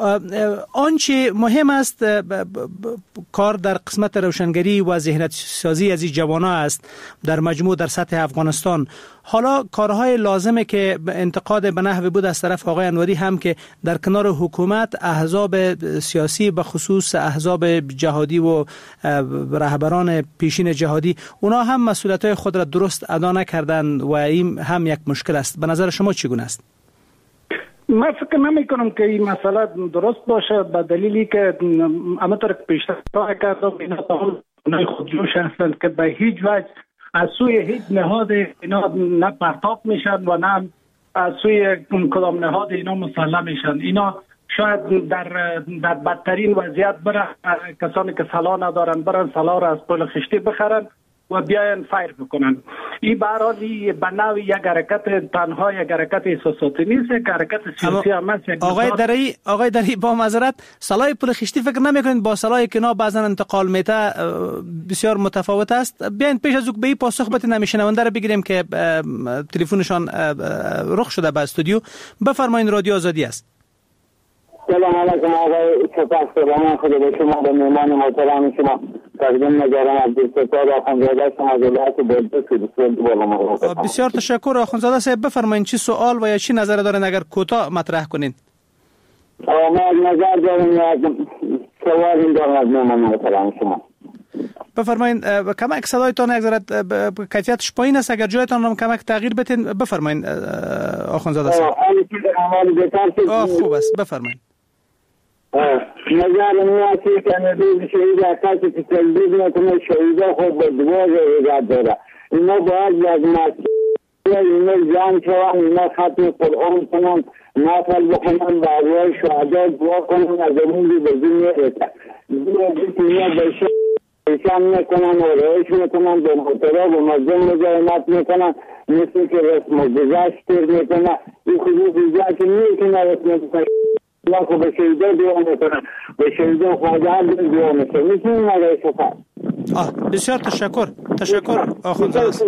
آنچه مهم است کار در قسمت روشنگری و ذهنیت سازی از این جوانان است در مجموع در سطح افغانستان. حالا کارهای لازمه که انتقاد به نحوی بود از طرف آقای انوری هم که در کنار حکومت احزاب سیاسی به خصوص احزاب جهادی و رهبران پیشین جهادی اونا هم مسئولیت‌های خود را درست ادا نکردند و این هم یک مشکل است. به نظر شما چگونه است؟ من فکر نمی کنم که این مسئله درست باشه به دلیلی که همونطور که پیشتر کردم اینا تمام خودجوش هستند که به هیچ وجه از سوی هیچ نهاد اینا نه پرتاب میشن و نه از سوی کدام نهاد اینا مسلح میشن. اینا شاید در در بدترین وضعیت برن کسانی که سلاح ندارن برن سلاح را از پول خشتی بخرن و بیاین فیر بکنن. این برای به نوع یک حرکت تنها یک حرکت احساساتی نیست، یک حرکت سیاسی هم است. آقای دری آقای دری با معذرت، سلاح پول خشتی فکر نمیکنید با سلاحی که نا بعضا انتقال میته بسیار متفاوت است؟ بیاین پیش از او به این پاسخ بدین، نمیشنونده رو بگیریم که تلفنشان رخ شده به استودیو. بفرمایید، رادیو آزادی است. سلام علیکم آقای سپاس فرمان، خدا به شما و مهمان محترم شما تقدیم نگارم عبدالستار آخوندزاده شما از ولایت بلوچستان که بسیار بالا مقام. بسیار تشکر آخوندزاده صاحب. بفرمایید چی سوال و یا چی نظر دارین اگر کوتاه مطرح کنین؟ ما نظر داریم یک سوال این دارم از مهمان محترم شما. بفرمایید. کمک صدایتان یک ذره کیفیتش پایین است، اگر جایتان رو کمک تغییر بدین. بفرمایید آخوندزاده صاحب. آه خوب است، بفرمایید. نظر میاتی که نبید شهید اکاسی که تلبید نکنه شهیده خود به دوار رگت داره. اینا باید یک مسئله اینا جمع شوان، اینا ختم قرآن کنن، نفل بخونن، برای شهده دعا کنن، از امون به دین میرسن. اینا بشه ایشان میکنن و رئیش میکنن، به محتراب و مردم مزاحمت میکنن، مثل که رسم و گذشت میکنن. این خصوص اینجا که میکنن رسم و گذشت الله کو به شهیده دعا میکنن، به شهیده خواهد دعا میکنن. میکنن آقای شفر. آه بسیار تشکر. تشکر آخوندزاده صاحب.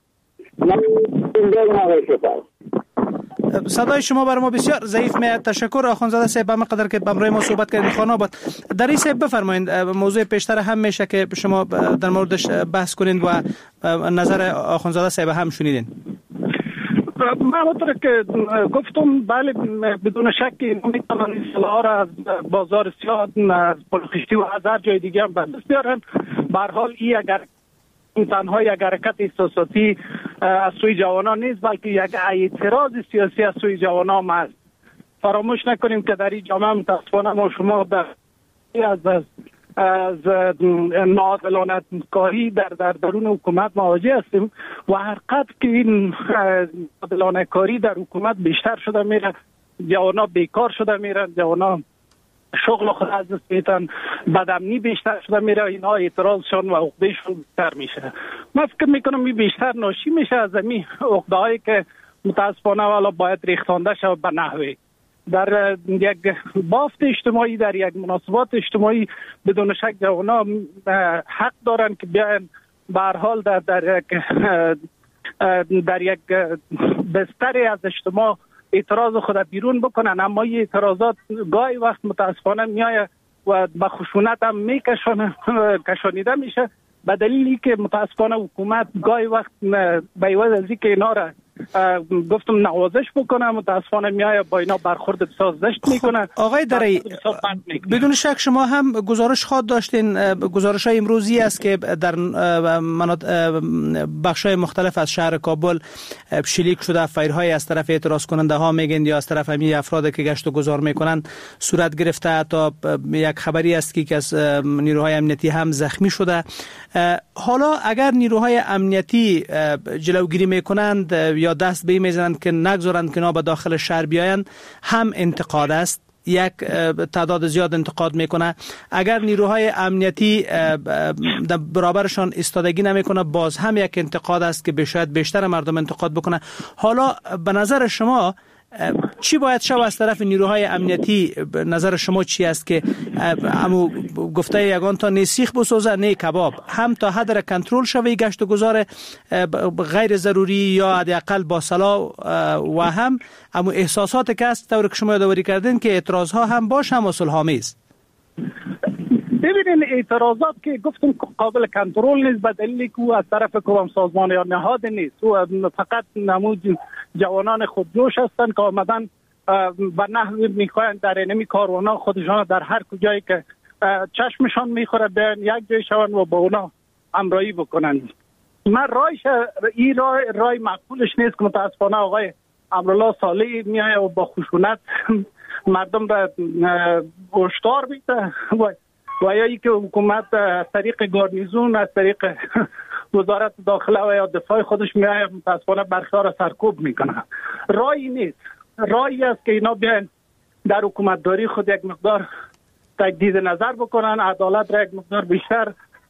صدای شما بر ما بسیار ضعیف میاد. تشکر آخوندزاده صاحب، به مقدار که با ما صحبت کردین. خانه آباد دری صاحب بفرمایید، موضوع پیشتر هم میشه که شما در موردش بحث کنین و نظر آخوندزاده صاحب هم شنیدین. من همونطور که گفتم بله بدون شک میتونن این سلاح را از بازار سیاه، از پلخشتی و از هر جای دیگه هم بردست بیارن. به هر حال این اگر تنها یک حرکت احساساتی از سوی جوانان نیست، بلکه یک اعتراض سیاسی از سوی جوانان است. فراموش نکنیم که در این جامعه متاسفانه ما شما به از از از ناعادلانه کاری در در درون حکومت مواجه هستیم و هر قدر که این ناعادلانه کاری در حکومت بیشتر شده میره، جوانا بیکار شده میرن، جوانا شغل خود از دست میتن، بدامنی بیشتر شده میره، اینا اعتراضشون و عقدهشون بیشتر میشه. من فکر میکنم این بیشتر ناشی میشه از این عقده هایی که متاسفانه والا باید ریختانده شود به نحوی در یک بافت اجتماعی، در یک مناسبات اجتماعی. بدون شک جوانا حق دارن که بیاین به هر حال در در یک در یک بستری از اجتماع اعتراض خود بیرون بکنن، اما این اعتراضات گاهی وقت متاسفانه میایه و به خشونت هم میکشونه کشانیده میشه، به دلیلی که متاسفانه حکومت گاهی وقت به عوض از اینکه اینا را گفتم نوازش بکنه، متاسفانه میایه با اینا برخورد بسیار زشت میکنه. آقای دری، بدون شک شما هم گزارش خواد داشتین، گزارش های امروزی است که در بخش های مختلف از شهر کابل شلیک شده، فایرهای از طرف اعتراض کننده ها میگن یا از طرف همین افراد که گشت و گذار میکنن صورت گرفته. تا یک خبری است که از نیروهای امنیتی هم زخمی شده. حالا اگر نیروهای امنیتی جلوگیری میکنند یا دست به این میزنند که نگذارند که نا به داخل شهر بیایند، هم انتقاد است، یک تعداد زیاد انتقاد میکنه. اگر نیروهای امنیتی در برابرشان ایستادگی نمیکنه، باز هم یک انتقاد است که شاید بیشتر مردم انتقاد بکنه. حالا به نظر شما چی باید شود از طرف نیروهای امنیتی؟ نظر شما چی است که امو گفته یگان تا نه سیخ بسوزه نه کباب، هم تا حد را کنترل شوی گشت و گذار غیر ضروری یا حداقل با سلاح و هم امو احساسات که است طور که شما یادآوری کردین که اعتراض ها هم باش هم صلح آمیز؟ ببینین اعتراضات که گفتم قابل کنترل نیست به دلیلی که از طرف کدام سازمان یا نهاد نیست، و فقط نمود جوانان خودجوش هستند که آمدن به نحوی میخواین در اینمی کاروانا خودشان در هر کجایی که چشمشان میخوره بیان یک جای شون و با اونا همراهی بکنن. من رایش این رای, رای معقولش نیست که متاسفانه آقای امرالله صالحی میایه و با خشونت مردم را هشدار میده و و یا ای که حکومت از طریق گارنیزون، از طریق وزارت داخله و یا دفاع خودش میایه متاسفانه برخیار را سرکوب میکنه. رایی نیست. رایی است که اینا بیان در حکومت داری خود یک مقدار تجدید نظر بکنن، عدالت را یک مقدار بیشتر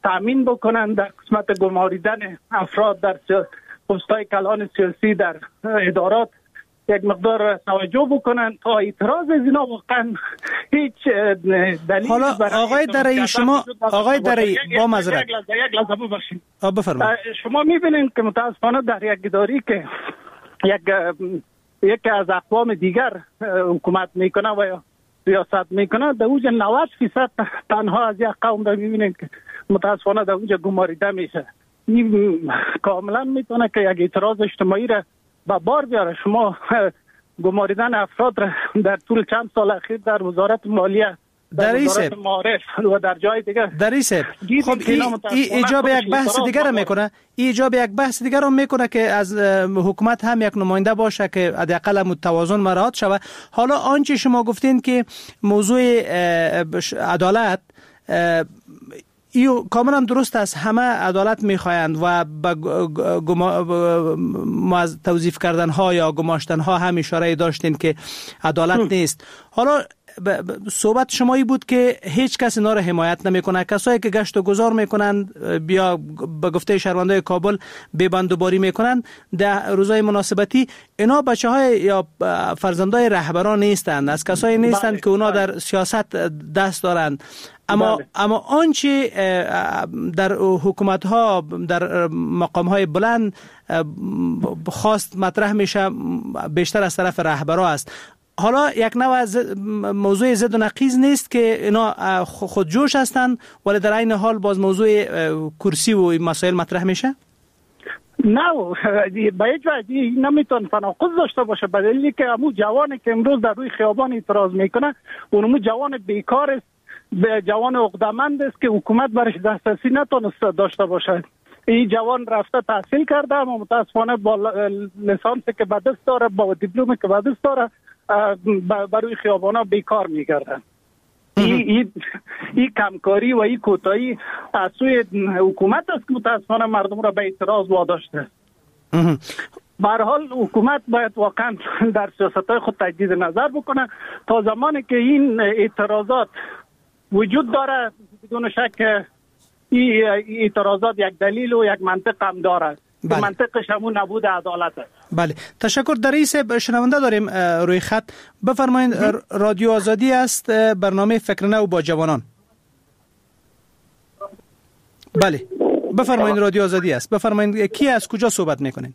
تامین بکنن در قسمت گماریدن افراد در پست‌های کلان سیاسی در ادارات یک مقدار توجه بکنن تا اعتراض از اینا واقعا هیچ دلیل. حالا آقای درایی شما آقای درایی با معذرت یک لحظه ببخشید بفرمایید. شما می‌بینید که متاسفانه در یک اداری که یک یکی از اقوام دیگر حکومت میکنه و یا ریاست میکنه، در اونجا نود فیصد تنها از یک قوم را میبینید که متاسفانه در اونجا گماریده میشه. این کاملا میتونه که یک اعتراض اجتماعی را به بار بیاره. شما گماریدن افراد را در طول چند سال اخیر در وزارت مالیه، در وزارت معارف و در جای دیگر دریس خب ای ایجاب یک بحث دیگر رو میکنه ای ایجاب یک بحث دیگر رو میکنه که از حکومت هم یک نماینده باشه که حداقل متوازن مراعات شود. حالا آنچه شما گفتین که موضوع عدالت ایو کاملا درست است، همه عدالت میخواهند و ما از توظیف کردن ها یا گماشتن ها هم اشاره داشتین که عدالت نیست. حالا صحبت شمایی بود که هیچ کس اینا را حمایت نمیکنه، کسایی که گشت و گذار میکنند بیا به گفته شهروندای کابل ببندوباری میکنند در روزهای مناسبتی، اینا بچه های یا فرزندای رهبران نیستند، از کسایی نیستند که اونا در سیاست دست دارند. اما بله. اما آنچه در حکومت ها در مقام های بلند خواست مطرح میشه بیشتر از طرف رهبرا است. حالا یک نوع موضوع زد و نقیض نیست که اینا خودجوش هستند ولی در این حال باز موضوع کرسی و مسائل مطرح میشه؟ نه، به هیچ وجه نمیتون تناقض داشته باشه، به دلیلی که همون جوانی که امروز در روی خیابان اعتراض میکنه اونمو جوان بیکار است، به جوان عقده‌مند است که حکومت برش دسترسی نتونسته داشته باشه. این جوان رفته تحصیل کرده اما متاسفانه با لیسانسی که به دست داره، با دیپلمی که به دست داره، برای خیابانا بیکار میگردن. این این این کمکاری و این کوتاهی از سوی حکومت است که متاسفانه مردم را به اعتراض واداشته. به هر حال حکومت باید واقعا در سیاست‌های خود تجدید نظر بکنه. تا زمانی که این اعتراضات وجود داره بدون شک این اعتراضات یک دلیل و یک منطق هم داره. بله. منطقش همون نبود عدالت است. بله، تشکر. دریس شنونده داریم روی خط. بفرمایید. رادیو آزادی است، برنامه فکر نو با جوانان. بله بفرمایید. رادیو آزادی است، بفرمایید. کی از کجا صحبت میکنین؟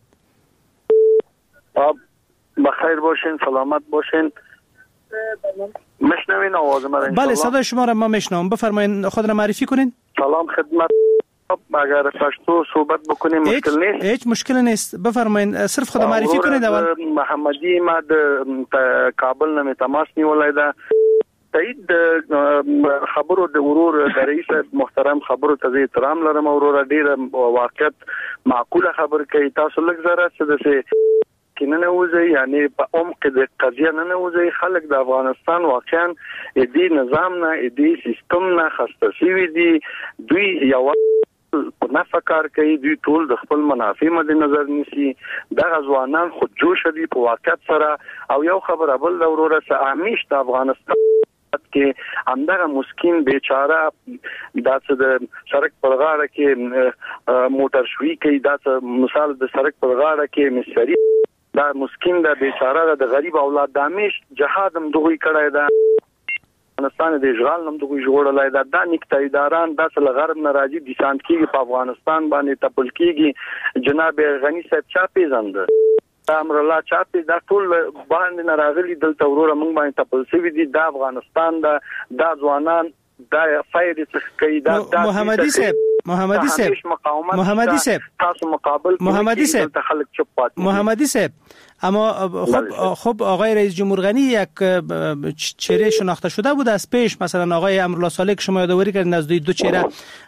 بخیر باشین، سلامت باشین. مشنوین آواز من انشالله؟ بله صدای شما را ما میشنوم. بفرمایید خود را معرفی کنین. سلام خدمت. اگر پشتو صحبت بکنیم مشکل نیست؟ هیچ مشکل نیست، بفرمایید. صرف خود معرفی کنید. اول محمدی ما د کابل نه تماس نیولای دا تایید خبرو د ورور د رئیس محترم خبرو ته احترام لرم. ورور ډیر واقعیت معقوله خبر کوي. تاسو لږ زره څه د کینه نه وځي، یعنی په عمق د قضیه نه وځي. خلک د افغانستان واقعا دې نظام نه دې سیستم نه خسته شوی دي. دوی یو نه فکر کوي، دوی ټول د خپل منافع مد نظر نیسي. د غزوانان خود جوش دي په واقعیت سره. او یو خبره بل وروره سه همیش د افغانستان کې همدغه مسکین بیچاره داسې د سړک پر غاړه کې موټر شوي کوي، داسې مثال د سړک پر غاړه کې مستری دا مسکین دا بیچاره د غریب اولاد د همیش جهاد هم دوی کړای دا افغانستان د اشغال نم دوی جوړلای دا د نکتایداران داسې لغرب ناراضي دیسانت کیږي په افغانستان باندې تپل کیږي. جناب غنی صاحب چا پیژند امر الله چاپی دا ټول باندې ناراغلي دلته وروره موږ باندې تپل شوی دي. د افغانستان د د ځوانان دا فائدې څخه کوي. دا محمدي صاحب محمدي صاحب محمدي صاحب تاسو مقابل محمدي صاحب خلک چپ پات محمدي صاحب. اما خب خب آقای رئیس جمهور غنی یک چهره شناخته شده بود از پیش. مثلا آقای امرالله صالح که شما یادآوری کردین از دو چهره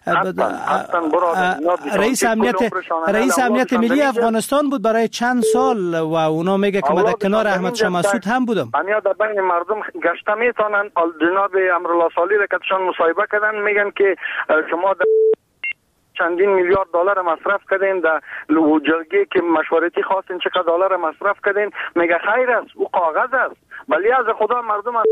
رئیس امنیت رئیس امنیت ملی افغانستان بود برای چند سال و اونا میگه که ما در کنار احمد شاه مسعود هم بودم. امیا در بین مردم گشته میتونن. جناب امرالله صالح که تشان مصاحبه کردن میگن که شما چندین میلیارد دلار مصرف کردین در جلگه که مشورتی خواستین چقدر دلار مصرف کردین. میگه خیر است او کاغذ است، ولی از خدا مردم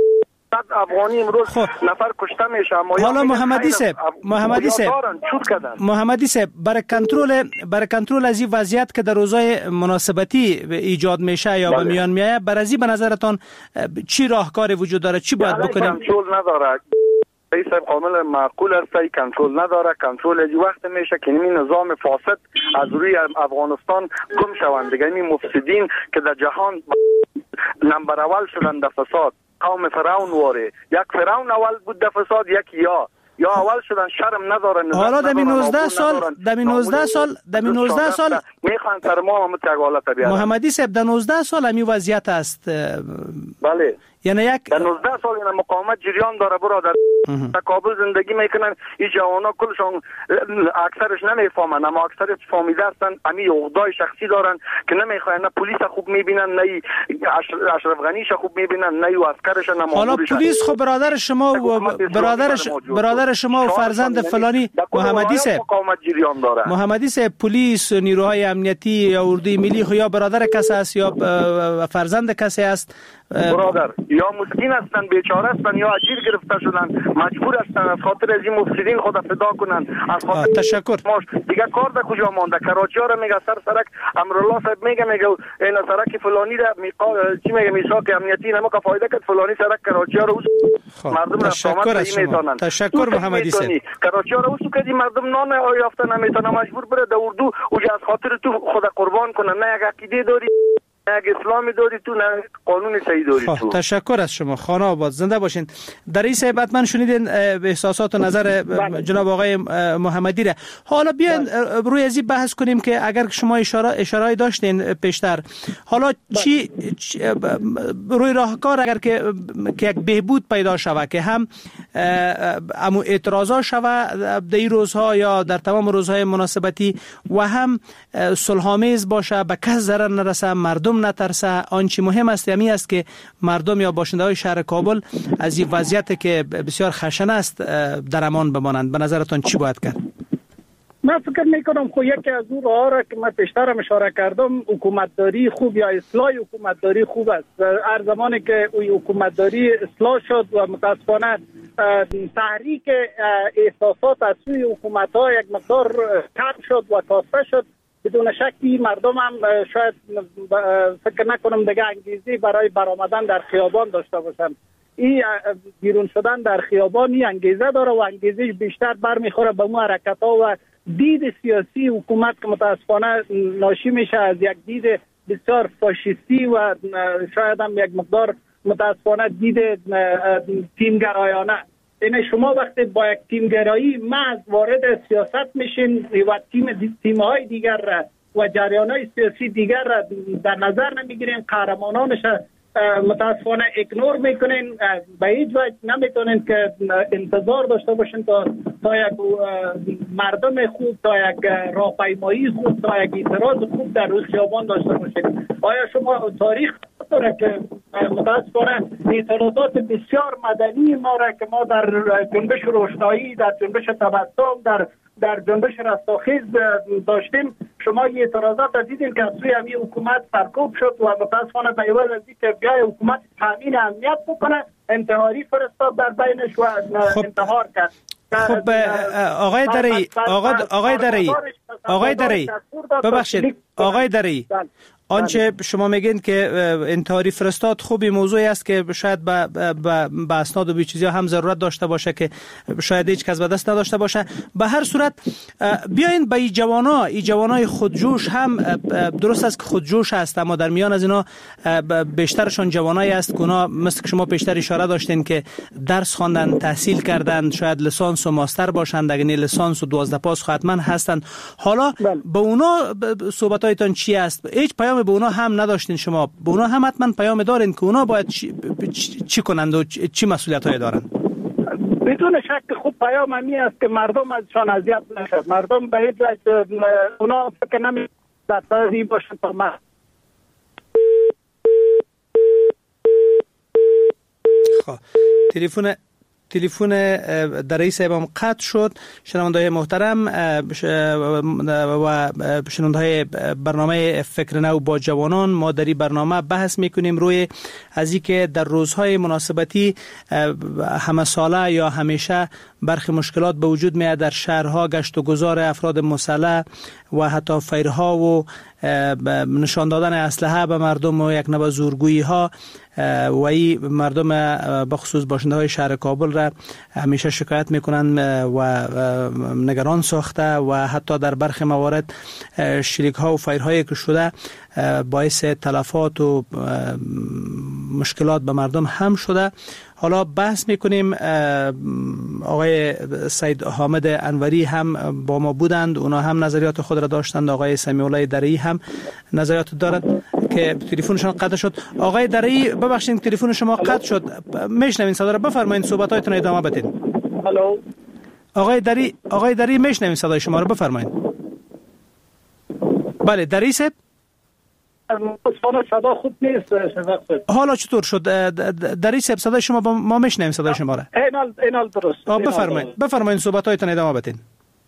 صد افغانی امروز خب. نفر کشته میشه. حالا محمدی صاحب محمدی صاحب محمدی صاحب برای کنترل برای کنترل از این وضعیت که در روزهای مناسبتی ایجاد میشه یا به میان میایه، بر ازی به نظرتان چی راهکاری وجود داره؟ چی باید بکنیم؟ کنترل نداره. رئیس کامل معقول است، ای کنترل نداره. کنترل از وقت میشه که این نظام فاسد از روی افغانستان گم شوند. دیگه این مفسدین که در جهان نمبر اول شدن در فساد، قوم فرعون واره، یک فرعون اول بود در فساد، یک یا یا اول شدن، شرم ندارن. حالا در نوزده سال در نوزده سال در نوزده سال میخوان سر ما هم تقالت بیارن. محمدی صاحب در نوزده سال همین وضعیت است. بله، یعنی یک در نوزده سال این مقاومت جریان داره برادر. در کابل زندگی میکنن این جوانا، کلشون اکثرش نمیفهمن، اما اکثرش فهمیده هستن. همین عقدای شخصی دارن که نمیخواین، نه پلیس خوب میبینن، نه اشرف غنیش خوب میبینن، نه عسکرش، نه مامورش. حالا پلیس خب برادر شما و برادرش برادر شما و فرزند فلانی محمدی صاحب مقاومت جریان داره. محمدی صاحب پلیس، نیروهای امنیتی یا اردوی ملی خو یا برادر کسی است یا فرزند کسی است برادر، یا مسکین هستن، بیچاره هستن، یا اجیر گرفته شدن، مجبور هستن از خاطر از این مفسدین خود فدا کنن. از خاطر تشکر. دیگه کار در کجا مونده؟ کراچی ها رو میگه سر سرک امرالله صاحب میگه میگه این سرک فلانی ده میقا چی میگه میثاق امنیتی نمو که فایده کرد فلانی سرک کراچی ها رو مردم را تشکر از شما. تشکر محمدی صاحب. کراچی ها رو اوسو کدی مردم نان یافته نمیتونه، مجبور بره در اردو او از خاطر تو خود قربان کنه. نه یک عقیده داری، نه اسلامی داری تو، نه قانون صحیح داری تو. تشکر از شما. خانه آباد، زنده باشین. در این صحبت حتما شنیدین احساسات و نظر جناب آقای محمدی را. حالا بیاین روی ازی بحث کنیم که اگر شما اشاره اشاره داشتین پیشتر، حالا چی روی راهکار اگر که که یک بهبود پیدا شود که هم امو اعتراضا شود در این روزها یا در تمام روزهای مناسبتی و هم صلح‌آمیز باشه، به کس ضرر نرسه، مردم نترسه. آنچه مهم است یمی است که مردم یا باشنده های شهر کابل از این وضعیت که بسیار خشن است در امان بمانند. به نظرتان چی باید کرد؟ من فکر میکنم خو یکی از اون راه را که من پیشتر هم اشاره کردم، حکومتداری خوب یا اصلاح حکومتداری خوب است. هر زمانی که اوی حکومتداری اصلاح شد و متاسفانه تحریک احساسات از سوی حکومت‌ها یک مقدار کم شد و کاسته شد، بدون شکی مردم هم شاید فکر نکنم دیگه انگیزی برای برآمدن در خیابان داشته باشن. این بیرون شدن در خیابان این انگیزه داره و انگیزش بیشتر برمیخوره به اون حرکت‌ها و دید سیاسی حکومت که متاسفانه ناشی میشه از یک دید بسیار فاشیستی و شاید هم یک مقدار متاسفانه دید تیمگرایانه. این شما وقتی با یک تیمگرایی محض وارد سیاست میشین و تیم تیم‌های دیگر و جریان‌های سیاسی دیگر را در نظر نمیگیرین، قهرمانانش متاسفانه اگنور میکنین، به هیچ وجه نمیتونین که انتظار داشته باشین تا تا یک مردم خوب، تا یک راهپیمایی خوب، تا یک اعتراض خوب در روز خیابان داشته باشین. آیا شما تاریخ داره که متاسفانه اعتراضات بسیار مدنی ما را که ما در جنبش روشنایی، در جنبش تبسم، در در جنبش رستاخیز داشتیم، شما اعتراضات دیدین که از سوی همین حکومت سرکوب شد و متاسفانه به عوض از اینکه بیای حکومت تامین امنیت بکنه، انتحاری فرستاد در بینش و انتحار کرد. خب آقای دری آقای آقای دری آقای دری ببخشید آقای دری، آنچه شما میگین که انتحاری فرستاد خوبی موضوعی است که شاید به به اسناد و به چیزا هم ضرورت داشته باشه که شاید هیچ کس به دست نداشته باشه. به هر صورت بیاین به این جوانا این جوانای خودجوش هم، درست است که خودجوش هست اما در میان از اینا بیشترشون جوانایی است که اونا مثل که شما پیشتر اشاره داشتین که درس خواندن، تحصیل کردن، شاید لیسانس و ماستر باشند، اگر نه لیسانس و دوازده پاس حتما هستند. حالا به اونا صحبتایتان چی است؟ هیچ پیام به اونا هم نداشتین شما؟ به اونا هم حتما پیام دارین که اونا باید چی, چی کنند و چی مسئولیت‌هایی دارن؟ بدون شک خود پیام همی است که مردم ازشان اذیت نشد. مردم به هیچ وجه اونا فکر نمی در طرزی باشن تا ما. خب تلفن تلفن در رئیس صاحبم قطع شد. شنونده‌های محترم و شنونده‌های برنامه فکر نو با جوانان، ما در این برنامه بحث میکنیم روی از اینکه در روزهای مناسبتی همه ساله یا همیشه برخی مشکلات به وجود میاد در شهرها، گشت و گذار افراد مسلح و حتی فیرها و نشان دادن اسلحه به مردم و یک نوع زورگویی ها و این مردم به خصوص باشنده های شهر کابل را همیشه شکایت میکنن و نگران ساخته و حتی در برخی موارد شلیک ها و فیرهایی که شده باعث تلفات و مشکلات به مردم هم شده. حالا بحث میکنیم. آقای سید حامد انوری هم با ما بودند، اونا هم نظریات خود را داشتند. آقای سمیع الله درعی هم نظریات دارند که تلفنشان قطع شد. آقای درعی ببخشید تلفن شما قطع شد، میشنوین صدا را؟ بفرمایید صحبتاتون ادامه بدید. الو آقای درعی آقای درعی میشنوین صدای شما را؟ بفرمایید. بله درعی صاحب صدا خوب نیست. حالا چطور شد درعی صاحب؟ صدای شما با ما میشنویم صدای شما را. اینال اینال درست. بفرمایید بفرمایید صحبتاتون ادامه بدید.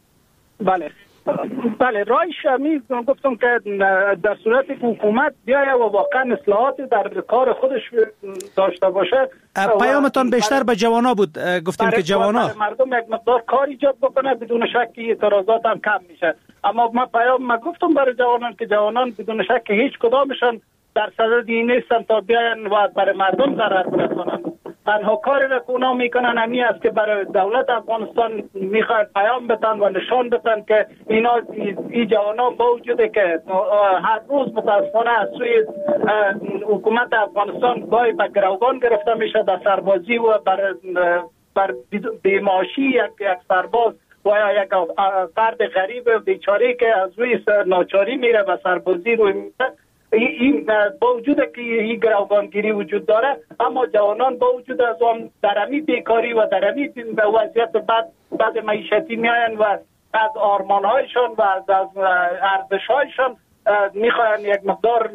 بله بله رایش می گفتم که در صورت حکومت بیایه و واقعا اصلاحات در کار خودش داشته باشه. پیامتان بیشتر به جوانا بود، گفتیم که جوانا مردم یک مقدار کار ایجاد بکنه، بدون شک اعتراضات هم کم میشه. اما من پیام ما گفتم برای جوانان که جوانان بدون شک هیچ کدامشان در صدد این نیستن تا بیاین و برای مردم ضرر برسونن. تنها کاری را که اونا میکنن همی است که برای دولت افغانستان میخواد پیام بدن و نشان بدن که اینا این جوانا با وجوده که هر روز متاسفانه از سوی حکومت افغانستان گاهی به گروگان گرفته میشه در سربازی و بر بر بیماشی یک یک سرباز و یا یک فرد غریب بیچاره که از روی ناچاری میره و سربازی روی میره. این با وجود که این گروگانگیری وجود داره، اما جوانان با وجود از آن درمی بیکاری و درمی وضعیت بد بد معیشتی میاین و از آرمانهایشان و از ارزشهایشان میخواین یک مقدار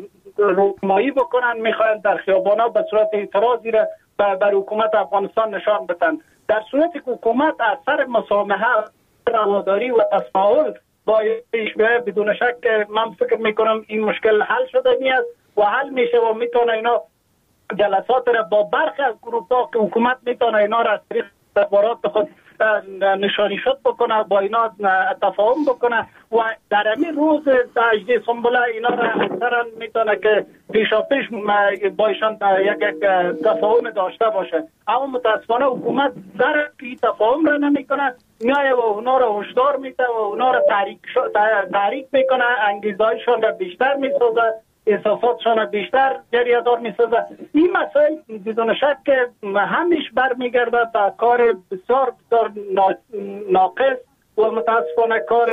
رومایی بکنن، میخواین در خیابانا به صورت اعتراضی را بر حکومت افغانستان نشان بدن. در صورتی که حکومت از سر مسامحه، رواداری و تساهل با پیش بیاید، بدون شک من فکر میکنم این مشکل حل شده میاد و حل میشه و میتونه اینا جلسات را با برخی از گروه ها که حکومت میتونه اینا را از طریق اخبارات خود نشانی شد بکنه، با اینا تفاهم بکنه و در همین روز هجده سنبله اینا را اکثرا میتونه که پیشا پیش با ایشان یک یک تفاهم داشته باشه. اما متاسفانه حکومت در این تفاهم را نمیکنه، میایه و اونا را هشدار میده و اونا را تحریک تحریک میکنه، انگیزهایشان را بیشتر میسازه، احساساتشان را بیشتر جریه‌دار میسازه. این مسائل بدون شک که همیش برمیگرده به کار بسیار بسیار ناقص و متاسفانه کار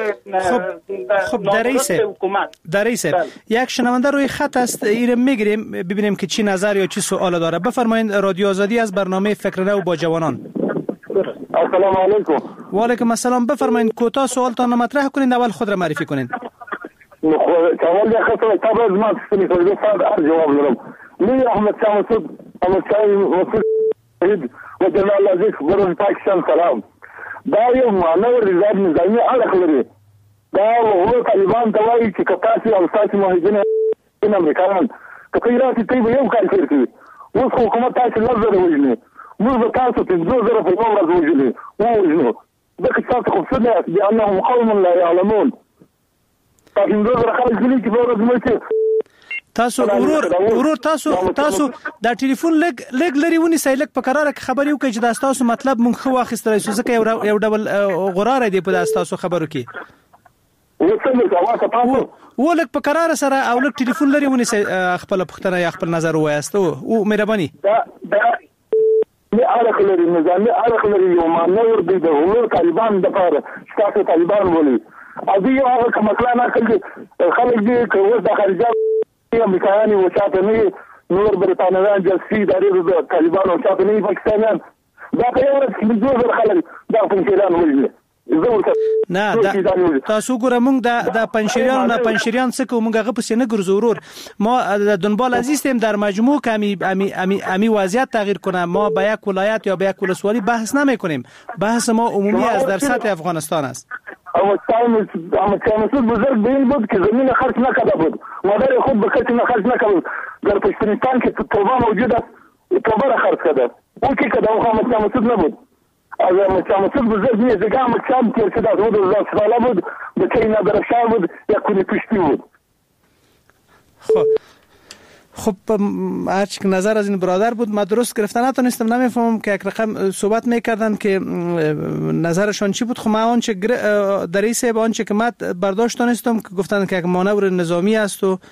خب درعی حکومت. درعی صاحب یک شنونده روی خط است، این میگیریم ببینیم که چی نظر یا چی سوال داره. بفرمایید. رادیو آزادی از برنامه فکر نو با جوانان. السلام علیکم. و علیکم السلام. بفرمایید کوتاه سوالتان مطرح کنین، اول خود را معرفی کنین. کامل یا خطر قبل از ما تسلی کنید فقط هر جواب دارم. می احمد شاه مسعود احمد شاه مسعود شهید و جنرال عزیز برای پاکستان سلام. دا یو مانور رضا نظامی علاق لري. دا هغو طالبان ته وایي چې که تاسې او ستاسې مهاجرین امریکایان که ته راسي تی به یو کال تېر کوي. اوس خو حکومت تاسې لس زره وژني، موږ به تاسو پنځه زره په یوه ورځ وژلي ووژنو، ځکه چې تاسو خو څه نه یاست بانهم قوم لا یعلمون. تا پنځه زره خلک ځلي چې په ورځ مړ شي. تاسو ورور ورور تاسو تاسو دا ټلیفون لګ لګ لري ونیسئ، لګ په قراره خبرې وکړئ چې دا تاسو مطلب مونږ خو واخیستلی شو، ځکه یو یو ډول غراره دی په تاسو خبرو کې. و لګ په قراره سره او لګ ټلیفون لري ونیسئ، خپل پوښتنه یا خپل نظر ووایاست او مهرباني. دا دا اړه لري نظامي اړه لري یو مانور دی د هغو طالبان د پاره تاسو طالبان ولي او دی هغه کومه کلانه کوي خلک دي که اوس د خارجه امریکایان و چاته نه نور برتانویان جلسی داري د طالبان او چاته نه پاکستانیان دا په یو ورځ کې دوه زره خلک دا پنځیران وژني نه تاسو ګوره مونږ د د پنځشریان نه پنځشریان څخه مونږ هغه پسې نه ګرځو ورور ما د دنبال عزیزم در مجموع کمی امی امی امی وضعیت تغییر کنه ما با یک ولایت یا با یک ولسوالی بحث نمی کنیم بحث ما عمومی است در سطح افغانستان است. اما مسعود بزرگ به این بود که زمین خرج نکرده بود مادر خود به کسی خرج نکرد در پشتونستان که توبه موجود است توبه را خرج کرده اون که کده اون مسعود نبود از مسعود بزرگ نیست دیگه مسعود تیر شده بود از ساله بود به که این ندرشار بود یک کنی پشتی بود. خب خب هرچی که نظر از این برادر بود ما درست گرفتن نتونستم نمیفهمم که یک رقم صحبت میکردن که نظرشان چی بود. خب ما آنچه در این سه آنچه که من برداشت دانستم که گفتن که یک مانور نظامی است و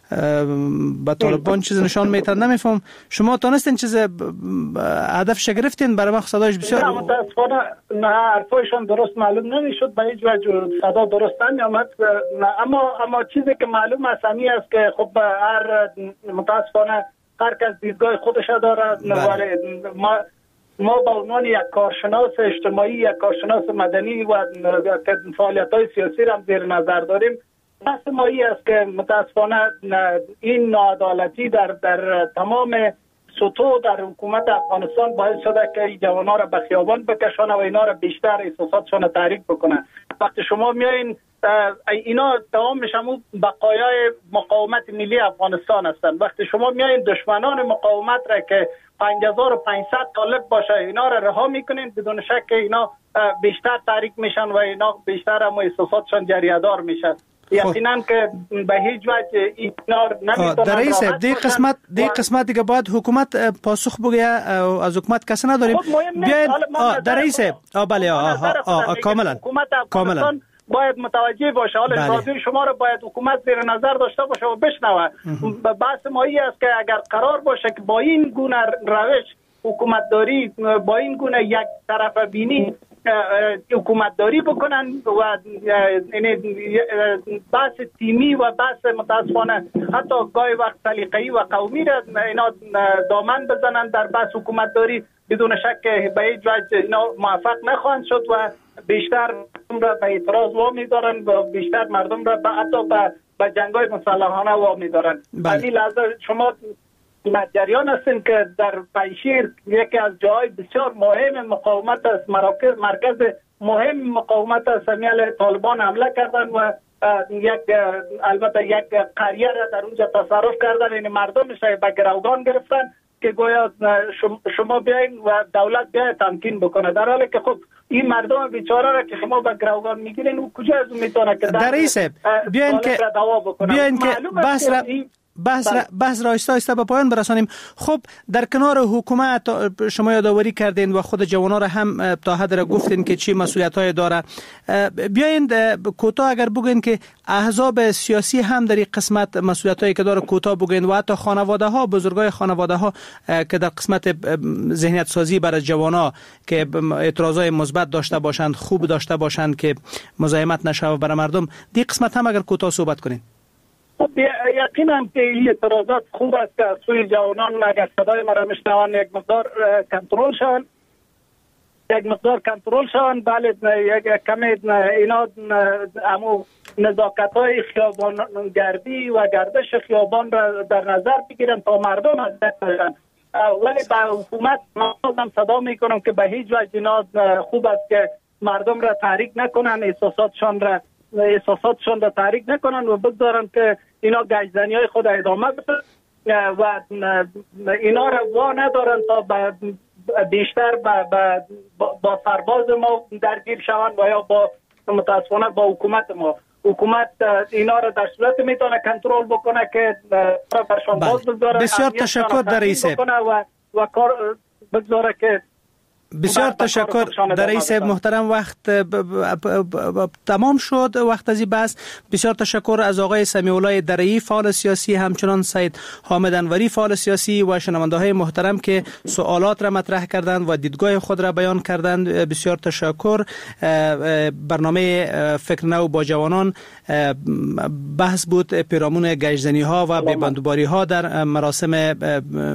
با طالبان چیز نشان میتن نمیفهم شما تونستین چیز هدفش گرفتین برای من صدایش بسیار نه متاسفانه نه حرفایشان درست معلوم نمیشد به هیچ وجه صدا درست نمیامد اما اما چیزی که معلوم است همی است که خب هر متاسفانه هر کس دیدگاه خودش داره ولی ما ما به عنوان یک کارشناس اجتماعی یک کارشناس مدنی و فعالیت‌های سیاسی را زیر نظر داریم. بحث ما این است که متاسفانه این ناعدالتی در در تمام سطوح در حکومت افغانستان باعث شده که جوانان را به خیابان بکشانه و اینا را بیشتر احساساتشان تحریک بکنه. وقتی شما میایین اینا تمامش همون بقایای مقاومت ملی افغانستان هستند. وقتی شما میایین دشمنان مقاومت را که پنج هزار و پانصد طالب باشه اینا را رها میکنین بدون شک که اینا بیشتر تحریک میشن و اینا بیشتر هم احساساتشان جریه‌دار میشن. یقینا که به هیچ وجه اینا نمیتونن در رئیس دی قسمت دی قسمت دیگه باید حکومت پاسخ بگه از حکومت کسی نداریم بیاین در رئیس بله کاملا کاملا باید متوجه باشه حالا حاضر شما رو باید حکومت زیر نظر داشته باشه و بشنوه. بحث ما این است که اگر قرار باشه که با این گونه روش حکومت داری با این گونه یک طرف بینی حکومت داری بکنن و بحث تیمی و بحث متاسفانه حتی گاهی وقت سلیقه‌ای و قومی را اینا دامن بزنن در بحث حکومت داری بدون شک که به هیچ وجه اینا موفق نخواهند شد و بیشتر مردم را به اعتراض وامی دارن و بیشتر مردم را به حتی به به جنگ‌های مسلحانه وامی دارن. این لحظه شما جریان هستین که در پنجشیر یکی از جاهای بسیار مهم مقاومت است مراکز مرکز مهم مقاومت است علیه طالبان حمله کردن و یک البته یک قریه را در اونجا تصرف کردن این مردمش به گروگان گرفتن که گویا شما بیاین و دولت بیاید تمکین بکنه در حالی که خب این مردم بیچاره را که شما به گروگان میگیرین او کجا از اون میتونه که در بیاین که بیاین که بحث را بحث را بحث را آهسته آهسته به پایان برسانیم. خب در کنار حکومت شما یادآوری کردین و خود جوانان را هم تا حد را گفتین که چی مسئولیت‌های داره. بیاین کوتاه اگر بگین که احزاب سیاسی هم در این قسمت مسئولیت‌هایی که داره کوتاه بگین و حتی خانواده‌ها بزرگای خانواده‌ها که در قسمت ذهنیت سازی برای جوانان که اعتراضای مثبت داشته باشند خوب داشته باشند که مزاحمت نشه برای مردم دی قسمت هم اگر کوتاه صحبت کنین. یقینا که این اعتراضات خوب است که سوی جوانان اگر صدای مرا میشنوند یک مقدار کنترل شوند یک مقدار کنترل شوند بله یک کمی اینا امو نزاکت های خیابان گردی و گردش خیابان را در نظر بگیرن تا مردم از دست بشن. ولی به حکومت من صدا میکنم که به هیچ وجه اینا خوب است که مردم را تحریک نکنن احساساتشان را احساساتشان را تحریک نکنن و بگذارن که اینا گشتزنی های خود ادامه بدن و اینا را وا ندارن تا بیشتر با, با, با سرباز ما درگیر شوند و یا با متاسفانه با حکومت ما. حکومت اینا را در صورت میتونه کنترل بکنه که برشان باز بگذاره. بسیار تشکر در رئیس و, و کار بگذاره که بسیار تشکر در رئیس محترم. وقت تمام شد وقت از این بحث. بسیار تشکر از آقای سمیع الله درعی فعال سیاسی همچنان سید حامد انوری فعال سیاسی و شنونده های محترم که سوالات را مطرح کردند و دیدگاه خود را بیان کردند. بسیار تشکر. برنامه فکر نو با جوانان بحث بود پیرامون گشتزنی ها و ببندوباری ها در مراسم